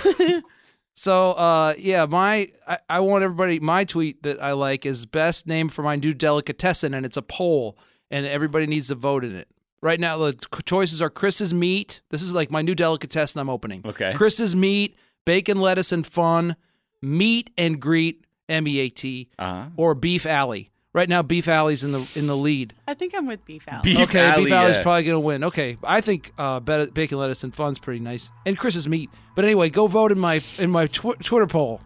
So, uh, yeah, my I, I want everybody. My tweet that I like is best name for my new delicatessen, and it's a poll, and everybody needs to vote in it. Right now, the t- choices are Chris's Meat. This is like my new delicatessen I'm opening. Okay. Chris's Meat, bacon, lettuce, and fun, meat and greet, M E A T, Uh-huh. or Beef Alley. Right now, Beef Alley's in the in the lead. I think I'm with Beef Alley. Beef okay, Alley, Beef Alley's yeah. probably gonna win. Okay, I think uh, bet- bacon, lettuce, and fun's pretty nice, and Chris's Meat. But anyway, go vote in my in my tw- Twitter poll.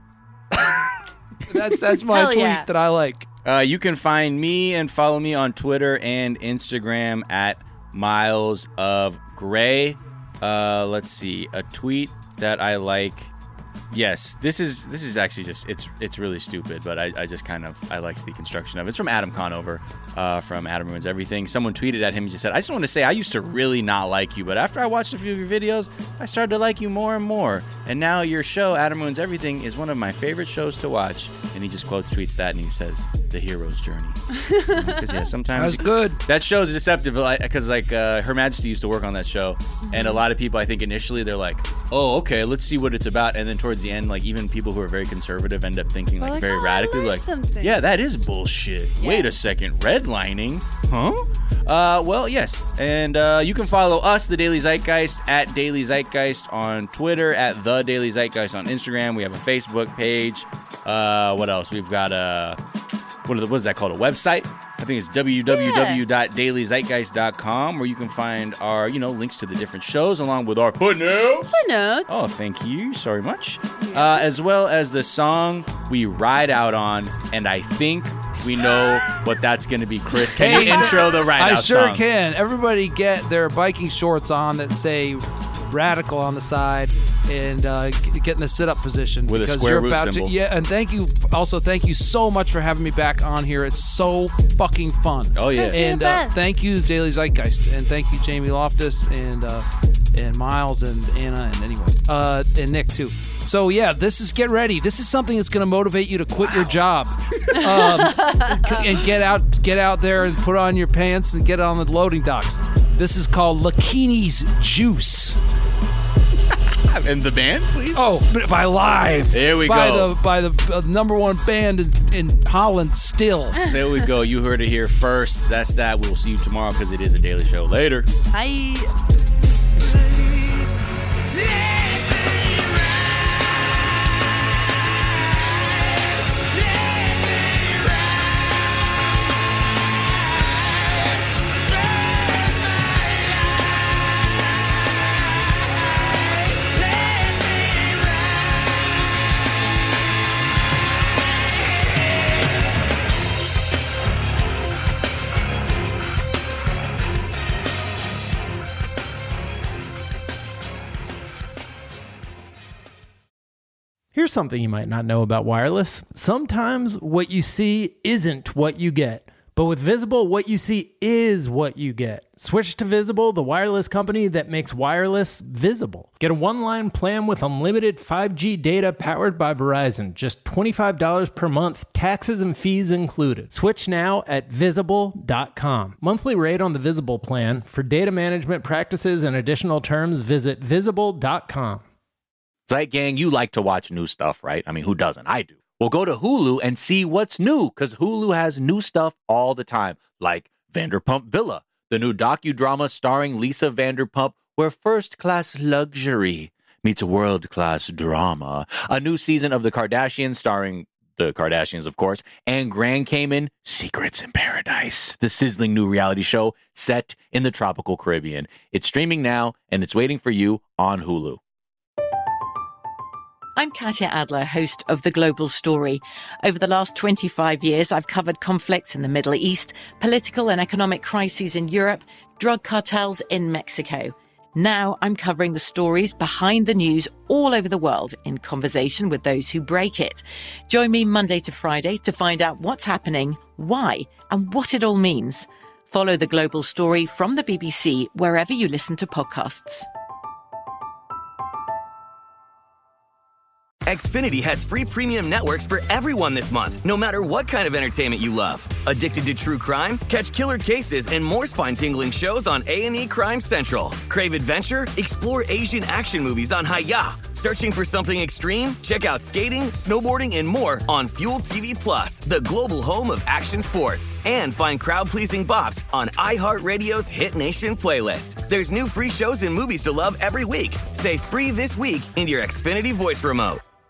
that's that's my Hell tweet yeah. that I like. Uh, you can find me and follow me on Twitter and Instagram at Miles of Gray. Uh, let's see, a tweet that I like. Yes, this is this is actually just it's it's really stupid, but I, I just kind of I liked the construction of it. It's from Adam Conover, uh, from Adam Ruins Everything. Someone tweeted at him and just said, "I just want to say I used to really not like you, but after I watched a few of your videos, I started to like you more and more. And now your show, Adam Ruins Everything, is one of my favorite shows to watch." And he just quotes tweets that and he says, "The hero's journey." Because yeah, sometimes That's good. that show is deceptive because like uh, Her Majesty used to work on that show, and a lot of people I think initially they're like, "Oh, okay, let's see what it's about," and then towards the end, like even people who are very conservative end up thinking like, like, very "Oh, I radically, learned like, something." "Yeah, that is bullshit." Yeah. Wait a second, redlining, huh? Uh, well, yes, and uh, you can follow us, the Daily Zeitgeist, at Daily Zeitgeist on Twitter, at the Daily Zeitgeist on Instagram. We have a Facebook page. Uh, what else? We've got a what, are the, what is that called? A website? I think it's w w w dot daily zeitgeist dot com, where you can find our, you know, links to the different shows along with our footnotes. Footnotes. Oh, thank you. Sorry much. Uh, as well as the song we ride out on, and I think we know what that's going to be. Chris, can you Hey, intro the ride I out sure song? can. Everybody get their biking shorts on that say "radical" on the side, and uh, g- get in the sit-up position With a because square you're root about symbol. to. Yeah, and thank you. Also, thank you so much for having me back on here. It's so fucking fun. Oh, yeah. Chris, you're And the uh, best. thank you, Daily Zeitgeist, and thank you, Jamie Loftus, and uh, and Miles, and Anna, and anyway, uh, and Nick too. So yeah, this is get ready. This is something that's going to motivate you to quit your job, um, and get out, get out there, and put on your pants and get on the loading docks. This is called Lakini's Juice. And the band, please? Oh, by Live. There we by go. The, by the uh, number one band in, in Holland still. There we go. You heard it here first. That's that. We'll see you tomorrow because it is a daily show. Later. Bye. Here's something you might not know about wireless. Sometimes what you see isn't what you get. But with Visible, what you see is what you get. Switch to Visible, the wireless company that makes wireless visible. Get a one-line plan with unlimited five G data powered by Verizon. Just twenty-five dollars per month, taxes and fees included. Switch now at visible dot com. Monthly rate on the Visible plan. For data management practices and additional terms, visit visible dot com. Zeit Gang, you like to watch new stuff, right? I mean, who doesn't? I do. Well, go to Hulu and see what's new, because Hulu has new stuff all the time, like Vanderpump Villa, the new docudrama starring Lisa Vanderpump, where first-class luxury meets world-class drama. A new season of The Kardashians starring the Kardashians, of course, and Grand Cayman, Secrets in Paradise, the sizzling new reality show set in the tropical Caribbean. It's streaming now, and it's waiting for you on Hulu. I'm Katya Adler, host of The Global Story. Over the last twenty-five years, I've covered conflicts in the Middle East, political and economic crises in Europe, drug cartels in Mexico. Now I'm covering the stories behind the news all over the world in conversation with those who break it. Join me Monday to Friday to find out what's happening, why, and what it all means. Follow The Global Story from the B B C wherever you listen to podcasts. Xfinity has free premium networks for everyone this month, no matter what kind of entertainment you love. Addicted to true crime? Catch killer cases and more spine-tingling shows on A and E Crime Central. Crave adventure? Explore Asian action movies on Hi-Ya. Searching for something extreme? Check out skating, snowboarding, and more on Fuel T V Plus, the global home of action sports. And find crowd-pleasing bops on iHeartRadio's Hit Nation playlist. There's new free shows and movies to love every week. Say free this week in your Xfinity voice remote.